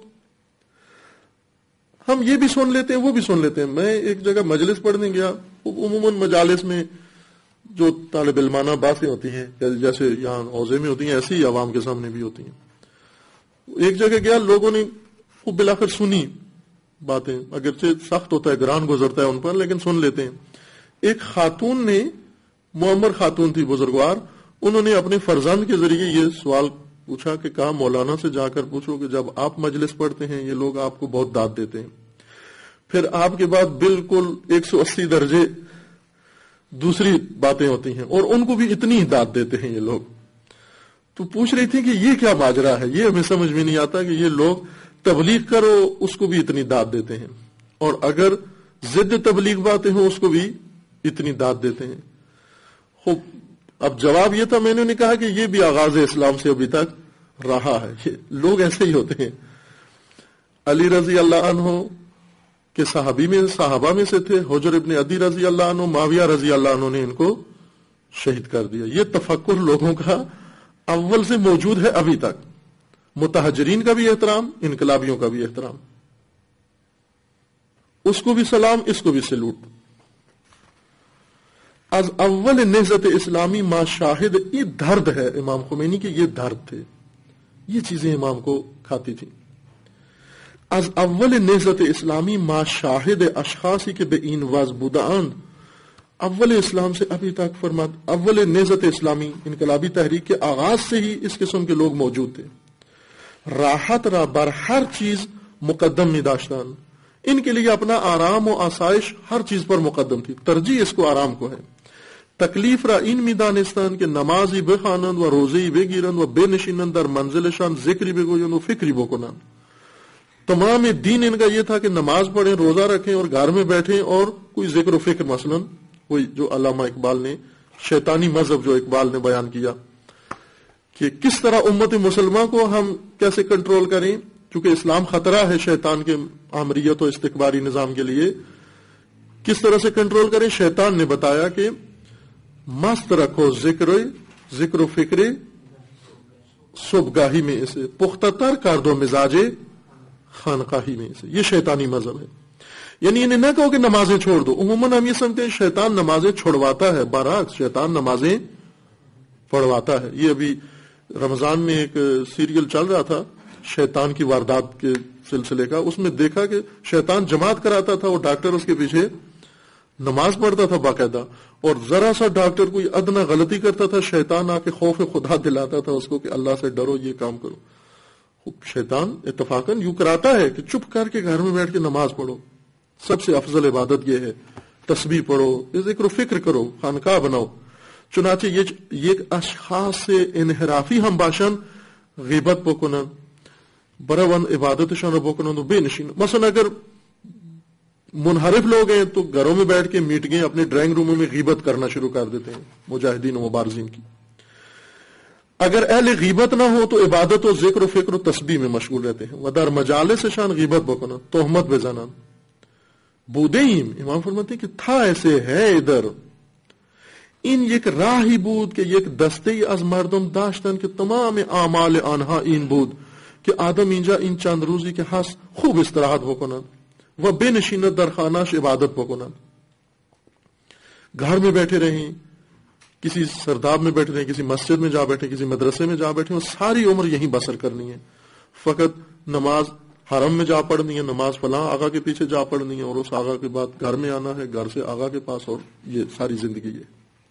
ہم یہ بھی سن لیتے ہیں، وہ بھی سن لیتے ہیں. میں ایک جگہ مجلس پڑھنے گیا، عموماً مجالس میں جو طالب علمانہ باتیں ہوتی ہیں جیسے یہاں حوضے میں ہوتی ہیں ایسی ہی عوام کے سامنے بھی ہوتی ہیں. ایک جگہ گیا, لوگوں نے خوب بالآخر سنی باتیں, اگرچہ سخت ہوتا ہے, گران گزرتا ہے ان پر, لیکن سن لیتے ہیں. ایک خاتون نے, معمر خاتون تھی بزرگوار, انہوں نے اپنے فرزند کے ذریعے یہ سوال پوچھا کہ کہا مولانا سے جا کر پوچھو کہ جب آپ مجلس پڑھتے ہیں یہ لوگ آپ کو بہت داد دیتے ہیں, پھر آپ کے بعد بالکل ایک سو اسی درجے دوسری باتیں ہوتی ہیں اور ان کو بھی اتنی داد دیتے ہیں یہ لوگ. تو پوچھ رہی تھی کہ یہ کیا ماجرا ہے, یہ ہمیں سمجھ میں نہیں آتا کہ یہ لوگ تبلیغ کرو اس کو بھی اتنی داد دیتے ہیں, اور اگر ضد تبلیغ باتیں ہوں اس کو بھی اتنی داد دیتے ہیں. خوب, اب جواب یہ تھا, میں نے کہا کہ یہ بھی آغاز اسلام سے ابھی تک رہا ہے, یہ لوگ ایسے ہی ہوتے ہیں. علی رضی اللہ عنہ کہ صحابی میں صحابہ میں سے تھے, حجر ابن عدی رضی اللہ عنہ, معاویہ رضی اللہ عنہ نے ان کو شہید کر دیا. یہ تفکر لوگوں کا اول سے موجود ہے ابھی تک. متہجرین کا بھی احترام, انقلابیوں کا بھی احترام, اس کو بھی سلام, اس کو بھی سلوٹ. از اول نہضت اسلامی ما شاہد, یہ درد ہے امام خمینی کی, یہ درد تھے, یہ چیزیں امام کو کھاتی تھی. از اول نہضت اسلامی ما شاہد اشخاصی کے بے این واز بودان, اول اسلام سے ابھی تک فرمات, اول نہضت اسلامی انقلابی تحریک کے آغاز سے ہی اس قسم کے لوگ موجود تھے. راحت را بر ہر چیز مقدم میں داشتان, ان کے لیے اپنا آرام و آسائش ہر چیز پر مقدم تھی, ترجیح اس کو آرام کو ہے. تکلیف را این می دانستان کہ نمازی بخوانند و روزی بگیرند و بے نشینند در منزلشان ذکری بگویند و فکری بکنند. تمام دین ان کا یہ تھا کہ نماز پڑھیں, روزہ رکھیں اور گھر میں بیٹھیں اور کوئی ذکر و فکر, مثلا کوئی جو علامہ اقبال نے شیطانی مذہب جو اقبال نے بیان کیا کہ کس طرح امت مسلمہ کو ہم کیسے کنٹرول کریں, کیونکہ اسلام خطرہ ہے شیطان کے آمریت و استکباری نظام کے لیے, کس طرح سے کنٹرول کریں. شیطان نے بتایا کہ مست رکھو ذکر ذکر و فکر صبحگاہی میں اسے, پختہ تر کر دو مزاج خانقاہی میں اسے. یہ شیطانی مذہب ہے. یعنی انہیں نہ کہو کہ نمازیں چھوڑ دو. عموماً ہم یہ سمجھتے ہیں شیطان نمازیں چھوڑواتا ہے, برعکس شیطان نمازیں پڑھواتا ہے. یہ ابھی رمضان میں ایک سیریل چل رہا تھا شیطان کی واردات کے سلسلے کا, اس میں دیکھا کہ شیطان جماعت کراتا تھا, وہ ڈاکٹر اس کے پیچھے نماز پڑھتا تھا باقاعدہ, اور ذرا سا ڈاکٹر کوئی ادنا غلطی کرتا تھا, شیطان آ کے خوف خدا دلاتا تھا اس کو کہ اللہ سے ڈرو, یہ کام کرو. شیطان اتفاقاً یوں کراتا ہے کہ چپ کر کے گھر میں بیٹھ کے نماز پڑھو, سب سے افضل عبادت یہ ہے, تسبیح پڑھو, ذکر و فکر کرو, خانقاہ بناؤ. چنانچہ یہ اشخاص سے انحرافی ہم باشن غیبت بکنن برون عبادت شان بکنن بے نشین. مثلا اگر منحرف لوگ ہیں تو گھروں میں بیٹھ کے میٹنگیں اپنے ڈرائنگ روموں میں غیبت کرنا شروع کر دیتے ہیں مجاہدین و مبارزین کی. اگر اہل غیبت نہ ہو تو عبادت و ذکر و فکر و تسبیح میں مشغول رہتے ہیں. ودار مجالس شان غیبت بکنن تہمت بزنن بودیم, امام فرماتے ہیں کہ تھا ایسے ہے ادھر این یک راہی بود کہ یک دسته از مردم داشتن که تمام اعمال آنها این بود که آدم اینجا این چند روزی که هست خوب استراحت بکنند و بنشیند در خانه‌اش عبادت بکنند. گھر میں بیٹھے رہیں, کسی سرداب میں بیٹھے رہیں, کسی مسجد میں جا بیٹھے, کسی مدرسے میں جا بیٹھے, اور ساری عمر یہیں بسر کرنی ہے. فقط نماز حرم میں جا پڑھنی ہے, نماز فلاں آقا کے پیچھے جا پڑھنی ہے, اور اس آقا کے بعد گھر میں آنا ہے, گھر سے آقا کے پاس, اور یہ ساری زندگی ہے.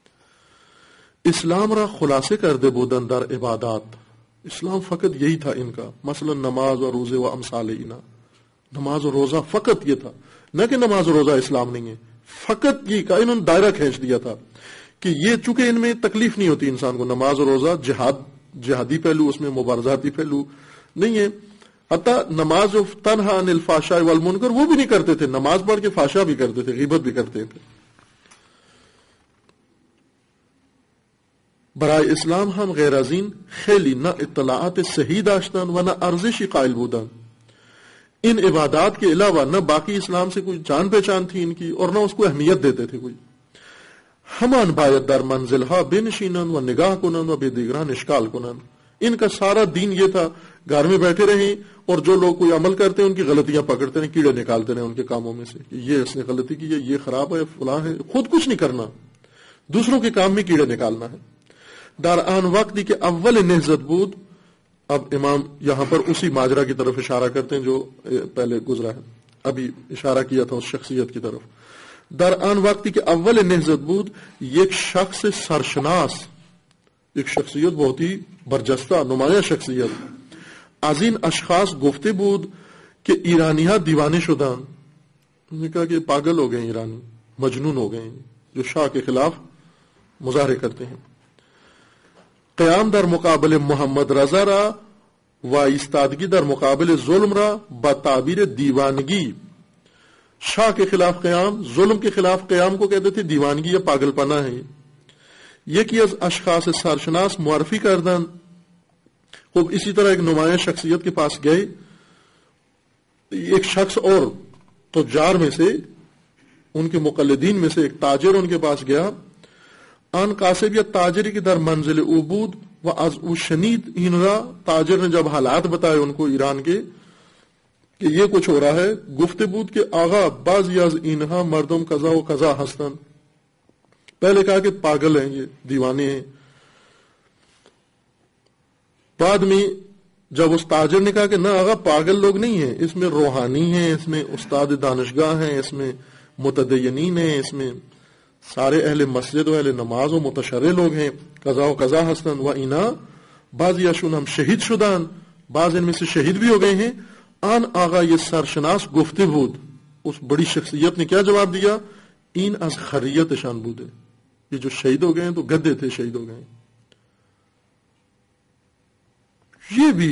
اسلام را خلاصے کر دے بودن در عبادات, اسلام فقط یہی تھا ان کا, مثلا نماز و روزے و امثال اینا. نماز و روزہ فقط یہ تھا, نہ کہ نماز و روزہ اسلام نہیں ہے, فقط یہ کا انہوں نے دائرہ کھینچ دیا تھا کہ یہ چونکہ ان میں تکلیف نہیں ہوتی انسان کو. نماز و روزہ جہاد, جہادی پہلو اس میں, مبارزاتی پہلو نہیں ہے. حتیٰ نماز و تنہا عن الفحشاء والمنکر وہ بھی نہیں کرتے تھے, نماز پڑھ کے فحشا بھی کرتے تھے, غیبت بھی کرتے تھے. برای اسلام ہم غیر ازین خیلی نہ اطلاعات صحیح داشتن و نہ ارزشی قائل بودن. ان عبادات کے علاوہ نہ باقی اسلام سے کوئی جان پہچان تھی ان کی, اور نہ اس کو اہمیت دیتے تھے کوئی. ہمان باید در منزلها بنشینن و نگاہ کنن و بے دیگران اشکال کنن. ان کا سارا دین یہ تھا, گھر میں بیٹھے رہیں اور جو لوگ کوئی عمل کرتے ہیں ان کی غلطیاں پکڑتے رہیں, کیڑے نکالتے رہیں ان کے کاموں میں سے کہ یہ اس نے غلطی کی ہے, یہ خراب ہے, فلاں ہے, خود کچھ نہیں کرنا. دوسروں کے کام میں کیڑے نکالنا ہے. در آن وقتی کہ اول نہضت بود، اب امام یہاں پر اسی ماجرا کی طرف اشارہ کرتے ہیں جو پہلے گزرا ہے، ابھی اشارہ کیا تھا اس شخصیت کی طرف. در آن وقتی کہ اول نہضت بود، یک شخص سرشناس، ایک شخصیت بہت ہی برجستہ نمایاں شخصیت، از این اشخاص گفتے بود کہ ایرانیہ دیوانے شدان. انہوں نے کہا کہ پاگل ہو گئے ایرانی، مجنون ہو گئے ہیں جو شاہ کے خلاف مظاہرے کرتے ہیں. قیام در مقابل محمد رضا را و ایستادگی در مقابل ظلم را با تعبیر دیوانگی، شاہ کے خلاف قیام، ظلم کے خلاف قیام کو کہتے تھے دیوانگی یا پاگل پنا ہے. یکی از اشخاص سرشناس معرفی کردن. خوب اسی طرح ایک نمایاں شخصیت کے پاس گئے، ایک شخص اور تجار میں سے، ان کے مقلدین میں سے ایک تاجر ان کے پاس گیا. آن قاسب یا تاجری کی در منزل او بود و از او شنید این را، تاجر نے جب حالات بتائے ان کو ایران کے کہ یہ کچھ ہو رہا ہے، گفتے بود کہ آغا بعضی از اینہا مردم قضا و قضا ہستن. پہلے کہا کہ پاگل ہیں، یہ دیوانے ہیں. بعد میں جب اس تاجر نے کہا کہ نہ آغا پاگل لوگ نہیں ہیں، اس میں روحانی ہیں، اس میں استاد دانشگاہ ہیں، اس میں متدینین ہیں، اس میں سارے اہل مسجد و اہل نماز و متشرع لوگ ہیں. قضا و قضا ہستن و اینا بعضی اشون ہم شہید شدان، بعض ان میں سے شہید بھی ہو گئے ہیں. آن آغا یہ سرشناس گفتے بود، اس بڑی شخصیت نے کیا جواب دیا؟ این از خریت شان بودے، یہ جو شہید ہو گئے ہیں تو گدے تھے، شہید ہو گئے ہیں. یہ بھی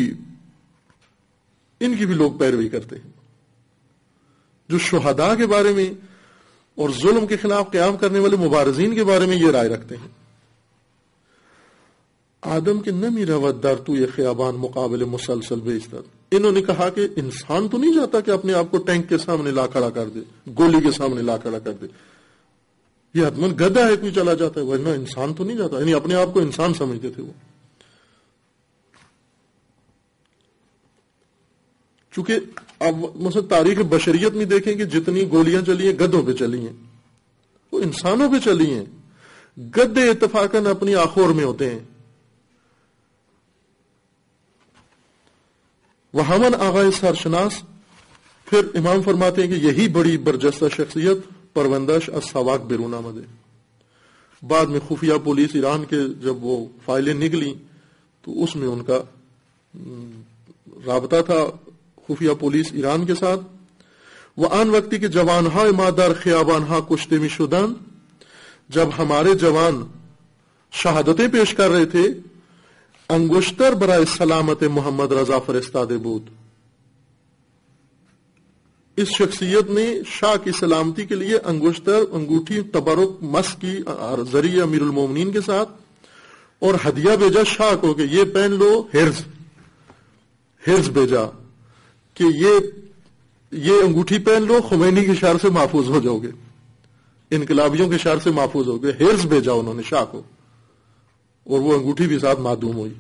ان کی بھی لوگ پیروی کرتے ہیں جو شہداء کے بارے میں اور ظلم کے خلاف قیام کرنے والے مبارزین کے بارے میں یہ رائے رکھتے ہیں. آدم کے نمی روت در تو یہ خیابان مقابل مسلسل بیستر. انہوں نے کہا کہ انسان تو نہیں جاتا کہ اپنے آپ کو ٹینک کے سامنے لا کھڑا کر دے، گولی کے سامنے لا کھڑا کر دے. یہ حتمن گدھا ہے کوئی چلا جاتا ہے، ورنہ انسان تو نہیں جاتا. یعنی اپنے آپ کو انسان سمجھتے تھے وہ. چونکہ اب مثلا تاریخ بشریت میں دیکھیں کہ جتنی گولیاں چلی ہیں گدھوں پہ چلی ہیں، وہ انسانوں پہ چلی ہیں. گدھے اتفاقاً اپنی آخور میں ہوتے ہیں. وہمن آغائے سرشناس، پھر امام فرماتے ہیں کہ یہی بڑی برجستہ شخصیت پروندش از سواک بیرون آمدے. بعد میں خفیہ پولیس ایران کے جب وہ فائلیں نکلی تو اس میں ان کا رابطہ تھا خفیہ پولیس ایران کے ساتھ. وہ آن وقتی کہ جوانہا مادر خیابانہا کشتے میں شدن، جب ہمارے جوان شہادتیں پیش کر رہے تھے، انگشتر برائے سلامت محمد رضا فرستادے بود. اس شخصیت نے شاہ کی سلامتی کے لیے انگشتر، انگوٹھی تبرک مس کی ذریعہ امیر المومنین کے ساتھ، اور ہدیہ بھیجا شاہ کو کہ یہ پہن لو، ہرز ہرز بھیجا کہ یہ یہ انگوٹھی پہن لو، خمینی کے شر سے محفوظ ہو جاؤ گے، انقلابیوں کے شر سے محفوظ ہو گئے. ہرز بھیجا انہوں نے شاہ کو، اور وہ انگوٹھی بھی ساتھ معدوم ہوئی.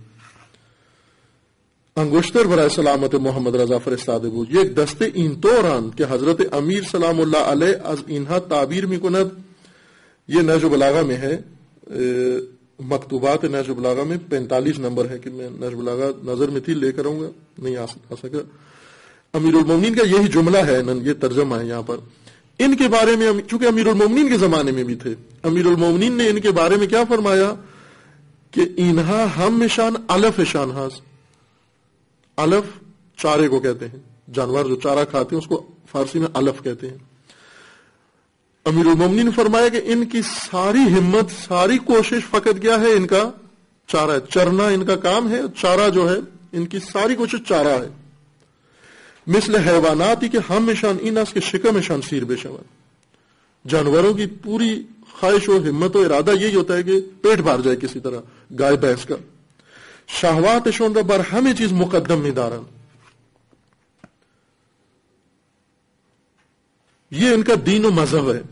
انگشتر برائے سلامت محمد رضا فرستاده بود. یک دسته این طوران کہ حضرت امیر سلام اللہ علیہ از اینہا تعبیر می کند. یہ نہج البلاغہ میں ہے، مکتوبات نہج البلاغہ میں پینتالیس نمبر ہے کہ میں نہج البلاغہ نظر میں تھی، لے کر آؤں گا، نہیں آ سکا. امیر المومنین کا یہی جملہ ہے، یہ ترجمہ ہے یہاں پر. ان کے بارے میں چونکہ امیر المومنین کے زمانے میں بھی تھے، امیر المومنین نے ان کے بارے میں کیا فرمایا کہ اینہا ہم شان الف شان ہاس. الف چارے کو کہتے ہیں، جانور جو چارہ کھاتے ہیں اس کو فارسی میں الف کہتے ہیں. امیر المومنین نے فرمایا کہ ان کی ساری ہمت، ساری کوشش فقط کیا ہے، ان کا چارہ، چرنا ان کا کام ہے. چارہ جو ہے ان کی ساری کوشش چارہ ہے. مثل حیوانات ہی کہ ہم شان اینس کے شکم شان سیر بے شون. جانوروں کی پوری خواہش و ہمت و ارادہ یہی ہوتا ہے کہ پیٹ بھر جائے کسی طرح گائے بھینس کا. شہوات شون بر ہمیں چیز مقدم میں دارن. یہ ان کا دین و مذہب ہے.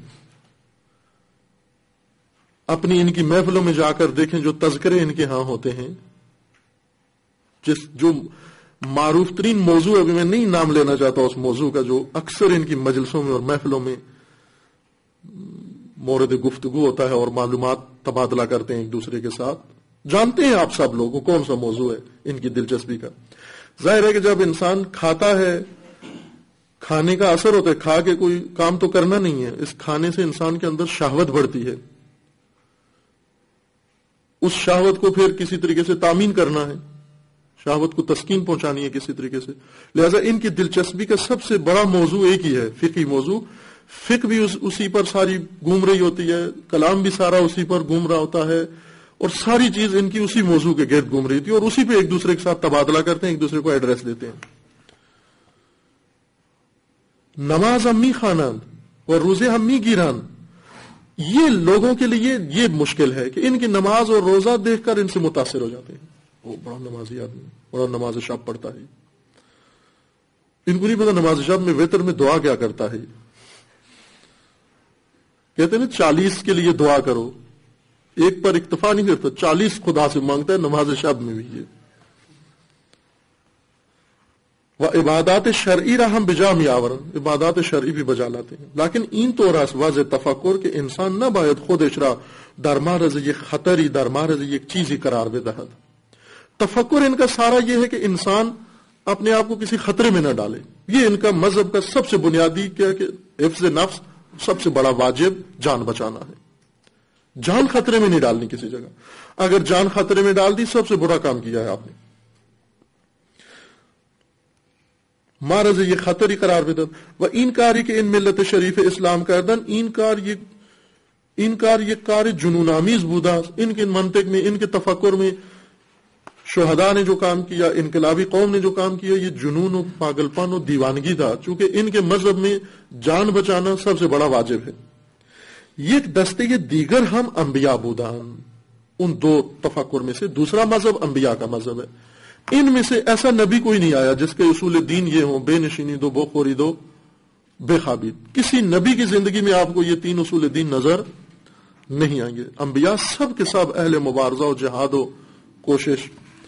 اپنی ان کی محفلوں میں جا کر دیکھیں جو تذکرے ان کے ہاں ہوتے ہیں، جس جو معروف ترین موضوع ابھی میں نہیں نام لینا چاہتا اس موضوع کا، جو اکثر ان کی مجلسوں میں اور محفلوں میں مورد گفتگو ہوتا ہے اور معلومات تبادلہ کرتے ہیں ایک دوسرے کے ساتھ. جانتے ہیں آپ سب لوگ کون سا موضوع ہے ان کی دلچسپی کا. ظاہر ہے کہ جب انسان کھاتا ہے کھانے کا اثر ہوتا ہے, کھا کے کوئی کام تو کرنا نہیں ہے, اس کھانے سے انسان کے اندر شہوت بڑھتی ہے, اس شہوت کو پھر کسی طریقے سے تامین کرنا ہے, شہوت کو تسکین پہنچانی ہے کسی طریقے سے. لہذا ان کی دلچسپی کا سب سے بڑا موضوع ایک ہی ہے, فقہی موضوع. فقہ بھی اس اسی پر ساری گھوم رہی ہوتی ہے, کلام بھی سارا اسی پر گھوم رہا ہوتا ہے, اور ساری چیز ان کی اسی موضوع کے گرد گھوم رہی تھی, اور اسی پہ ایک دوسرے کے ساتھ تبادلہ کرتے ہیں, ایک دوسرے کو ایڈریس دیتے ہیں. نماز امی خانان اور روزے امی گیران, یہ لوگوں کے لیے یہ مشکل ہے کہ ان کی نماز اور روزہ دیکھ کر ان سے متاثر ہو جاتے ہیں. وہ بڑا نمازی آدمی, بڑا نماز شب پڑھتا ہے. ان کو نہیں پتا نماز شب میں وتر میں دعا کیا کرتا ہے. کہتے ہیں نا چالیس کے لیے دعا کرو, ایک پر اکتفا نہیں کرتا, چالیس خدا سے مانگتا ہے نماز شب میں بھی. یہ وہ عبادات شرعی رحم بجا میں آورن, عبادات شرعی بھی بجا لاتے ہیں. لیکن این تو راس واضح تفکر کہ انسان نہ باید خود اشرا در معرض یک خطری در معرض یک چیزی قرار بدہد. تفکر ان کا سارا یہ ہے کہ انسان اپنے آپ کو کسی خطرے میں نہ ڈالے. یہ ان کا مذہب کا سب سے بنیادی کیا کہ حفظ نفس سب سے بڑا واجب جان بچانا ہے. جان خطرے میں نہیں ڈالنی کسی جگہ. اگر جان خطرے میں ڈال دی سب سے برا کام کیا ہے آپ نے. مارز یہ خطر ہی قرار بدن و انکاری کہ ان ملت شریف اسلام کردن انکار یہ انکار یہ کار جنون آمیز بودا. ان کے منطق میں, ان کے تفکر میں شہداء نے جو کام کیا, انقلابی قوم نے جو کام کیا, یہ جنون و پاگلپن و دیوانگی تھا. چونکہ ان کے مذہب میں جان بچانا سب سے بڑا واجب ہے. یہ دستے یہ دیگر ہم انبیاء بودان, ان دو تفکر میں سے دوسرا مذہب انبیاء کا مذہب ہے. ان میں سے ایسا نبی کوئی نہیں آیا جس کے اصول دین یہ ہوں بے نشینی دو, بو خوری دو, بے خوابی. کسی نبی کی زندگی میں آپ کو یہ تین اصول دین نظر نہیں آئیں گے. انبیاء سب کے سب اہل مبارزہ و جہاد و کوشش.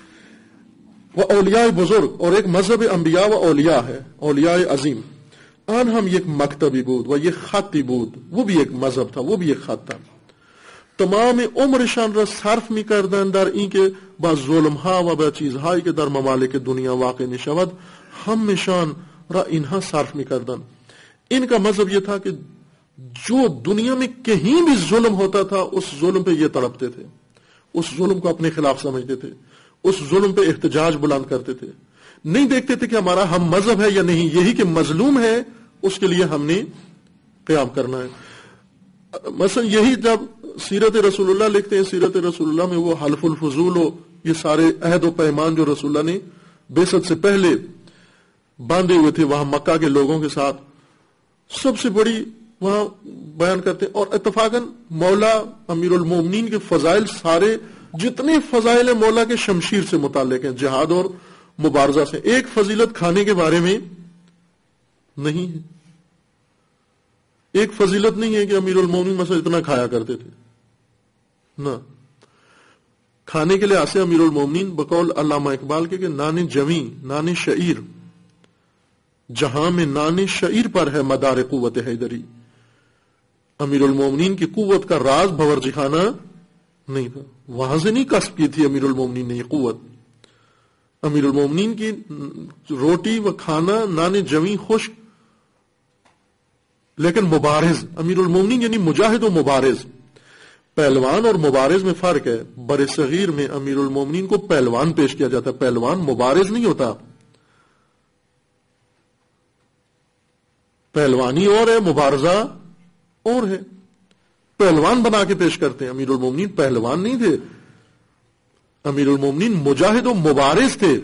وہ اولیاء بزرگ اور ایک مذہب انبیاء و اولیاء ہے, اولیاء عظیم. آن ہم یک مکتبی بود و یک خطی بود, وہ بھی ایک مذہب تھا, وہ بھی ایک خط تھا. تمام عمرشان را صرف می کردن در این که با ظلم ها و با چیزهایی که در ممالک دنیا واقع می شود همشان را اینها صرف می کردن. ان کا مذہب یہ تھا کہ جو دنیا میں کہیں بھی ظلم ہوتا تھا اس ظلم پہ یہ تڑپتے تھے, اس ظلم کو اپنے خلاف سمجھتے تھے, اس ظلم پہ احتجاج بلند کرتے تھے. نہیں دیکھتے تھے کہ ہمارا ہم مذہب ہے یا نہیں, یہی کہ مظلوم ہے اس کے لیے ہم نے قیام کرنا ہے. مثلا یہی جب سیرت رسول اللہ لکھتے ہیں, سیرت رسول اللہ میں وہ حلف الفضول و یہ سارے عہد و پیمان جو رسول اللہ نے بعثت سے پہلے باندھے ہوئے تھے وہاں مکہ کے لوگوں کے ساتھ, سب سے بڑی وہاں بیان کرتے ہیں. اور اتفاقاً مولا امیر المومنین کے فضائل سارے جتنے فضائل مولا کے شمشیر سے متعلق ہیں, جہاد اور مبارزہ سے. ایک فضیلت کھانے کے بارے میں نہیں ہے, ایک فضیلت نہیں ہے کہ امیر المومنین مثلا اتنا کھایا کرتے تھے, نہ. کھانے کے لحاظ سے امیر المومنین بقول علامہ اقبال کے کہ نان جوی نان شعیر, جہاں میں نان شعیر پر ہے مدار قوت حیدری. امیر المومنین کی قوت کا راز باورچی خانہ نہیں تھا, وہاں سے نہیں کسب کی تھی امیر المومنین نے یہ قوت. امیر المومنین کی روٹی و کھانا نان جوی خشک لیکن مبارز. امیر المومنین یعنی مجاہد و مبارز. پہلوان اور مبارز میں فرق ہے. بر صغیر میں امیر المومنین کو پہلوان پیش کیا جاتا ہے, پہلوان مبارز نہیں ہوتا. پہلوانی اور ہے, مبارزہ اور ہے. پہلوان بنا کے پیش کرتے ہیں. امیر المومنین پہلوان نہیں تھے, امیر المومنین مجاہد و مبارز تھے.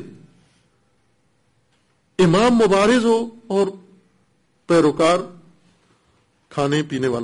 امام مبارز ہو اور پیروکار کھانے پینے والا.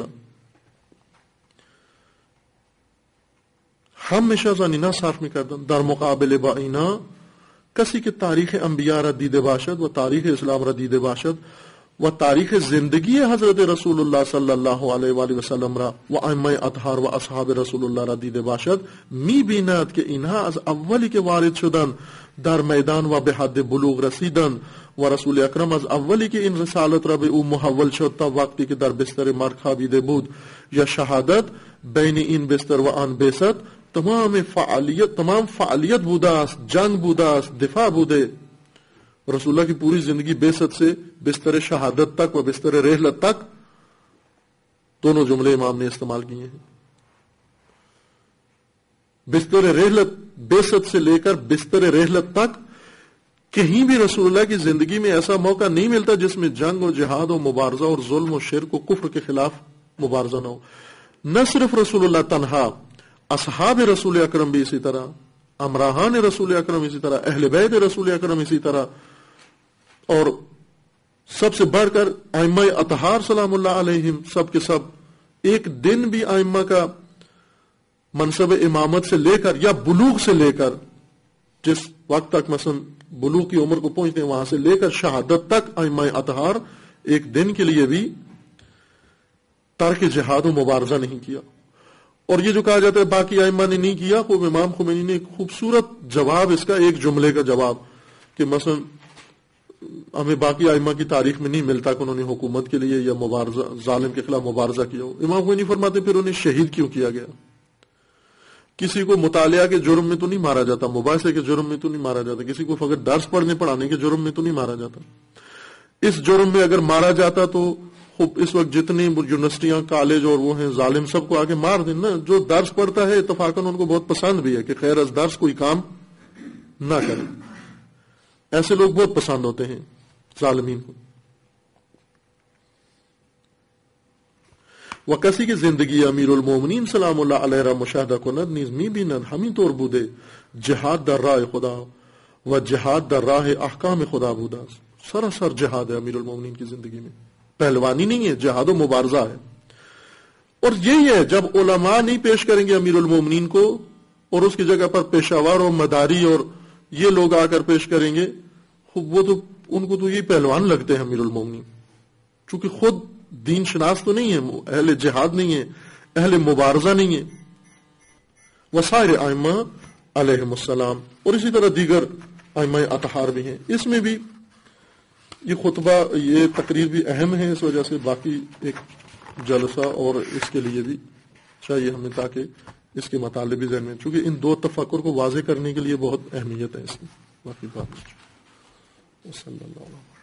ہمیشہ زنینا صرف می کردن در مقابل با اینا کسی که تاریخ انبیاء را دیده باشد و تاریخ اسلام را دیده باشد و تاریخ زندگی حضرت رسول اللہ صلی اللہ علیہ وآلہ وسلم را و ائمه اطهار و اصحاب رسول الله را دیده باشد میبیند که اینها از اولی که وارد شدن در میدان و به حد بلوغ رسیدن و رسول اکرم از اولی که این رسالت را به او محول شد تا وقتی که در بستر مرگ خوابیده بود یا شهادت، بین این بستر و آن بعثت تمام فعالیت تمام فعالیت بوده است، جنگ بوده است، دفاع بوده. رسول اللہ کی پوری زندگی بعثت سے بستر شہادت تک و بستر رحلت تک دونوں جملے امام نے استعمال کیے ہیں. بستر رحلت بعثت سے لے کر بستر رحلت تک کہیں بھی رسول اللہ کی زندگی میں ایسا موقع نہیں ملتا جس میں جنگ و جہاد و مبارزہ اور ظلم و شرک و کفر کے خلاف مبارزہ نہ ہو. نہ صرف رسول اللہ تنہا، اصحاب رسول اکرم بھی اسی طرح، امراہان رسول اکرم اسی طرح، اہل بیت رسول اکرم اسی طرح، اور سب سے بڑھ کر ائمہ اطہار سلام اللہ علیہم سب کے سب ایک دن بھی ائمہ کا منصب امامت سے لے کر یا بلوغ سے لے کر جس وقت تک مثلا بلوغ کی عمر کو پہنچتے ہیں وہاں سے لے کر شہادت تک ائمہ اطہار ایک دن کے لیے بھی ترک جہاد و مبارزہ نہیں کیا. اور یہ جو کہا جاتا ہے باقی ائمہ نے نہیں کیا، خوب امام خمینی نے ایک خوبصورت جواب اس کا ایک جملے کا جواب کہ مثلا ہمیں باقی ائمہ کی تاریخ میں نہیں ملتا کہ انہوں نے حکومت کے لیے یا مبارزہ ظالم کے خلاف مبارزہ کیا ہو. امام خمینی فرماتے پھر انہیں شہید کیوں کیا گیا؟ کسی کو مطالعہ کے جرم میں تو نہیں مارا جاتا، مباحثے کے جرم میں تو نہیں مارا جاتا، کسی کو فقط درس پڑھنے پڑھانے کے جرم میں تو نہیں مارا جاتا. اس جرم میں اگر مارا جاتا تو خوب اس وقت جتنی یونیورسٹیاں کالج اور وہ ہیں ظالم سب کو آگے مار دیں نا. جو درس پڑھتا ہے اتفاقاً ان کو بہت پسند بھی ہے کہ خیر از درس کوئی کام نہ کرے. ایسے لوگ بہت پسند ہوتے ہیں ظالمین کو. و کسی کی زندگی امیر المومنین سلام اللہ علیہ را مشاہدہ کند نیز می بیند ہمیں طور بودے جہاد در راہ خدا و جہاد در راہ احکام خدا بودا. سراسر جہاد ہے امیر المومنین کی زندگی میں، پہلوانی نہیں ہے، جہاد و مبارزہ ہے. اور یہی ہے جب علماء نہیں پیش کریں گے امیر المومنین کو اور اس کی جگہ پر پیشاور اور مداری اور یہ لوگ آ کر پیش کریں گے، وہ تو ان کو تو یہ پہلوان لگتے ہیں امیر المومنین، چونکہ خود دین شناس تو نہیں ہے، اہل جہاد نہیں ہے، اہل مبارزہ نہیں ہے. وسائر ائمہ علیہم السلام اور اسی طرح دیگر ائمہ اطہار بھی ہیں. اس میں بھی یہ خطبہ یہ تقریر بھی اہم ہے، اس وجہ سے باقی ایک جلسہ اور اس کے لیے بھی چاہیے ہمیں تاکہ اس کے مطالب بھی ذہن میں، چونکہ ان دو تفکر کو واضح کرنے کے لیے بہت اہمیت ہے اس کی. باقی بات صلی اللہ علیہ وسلم.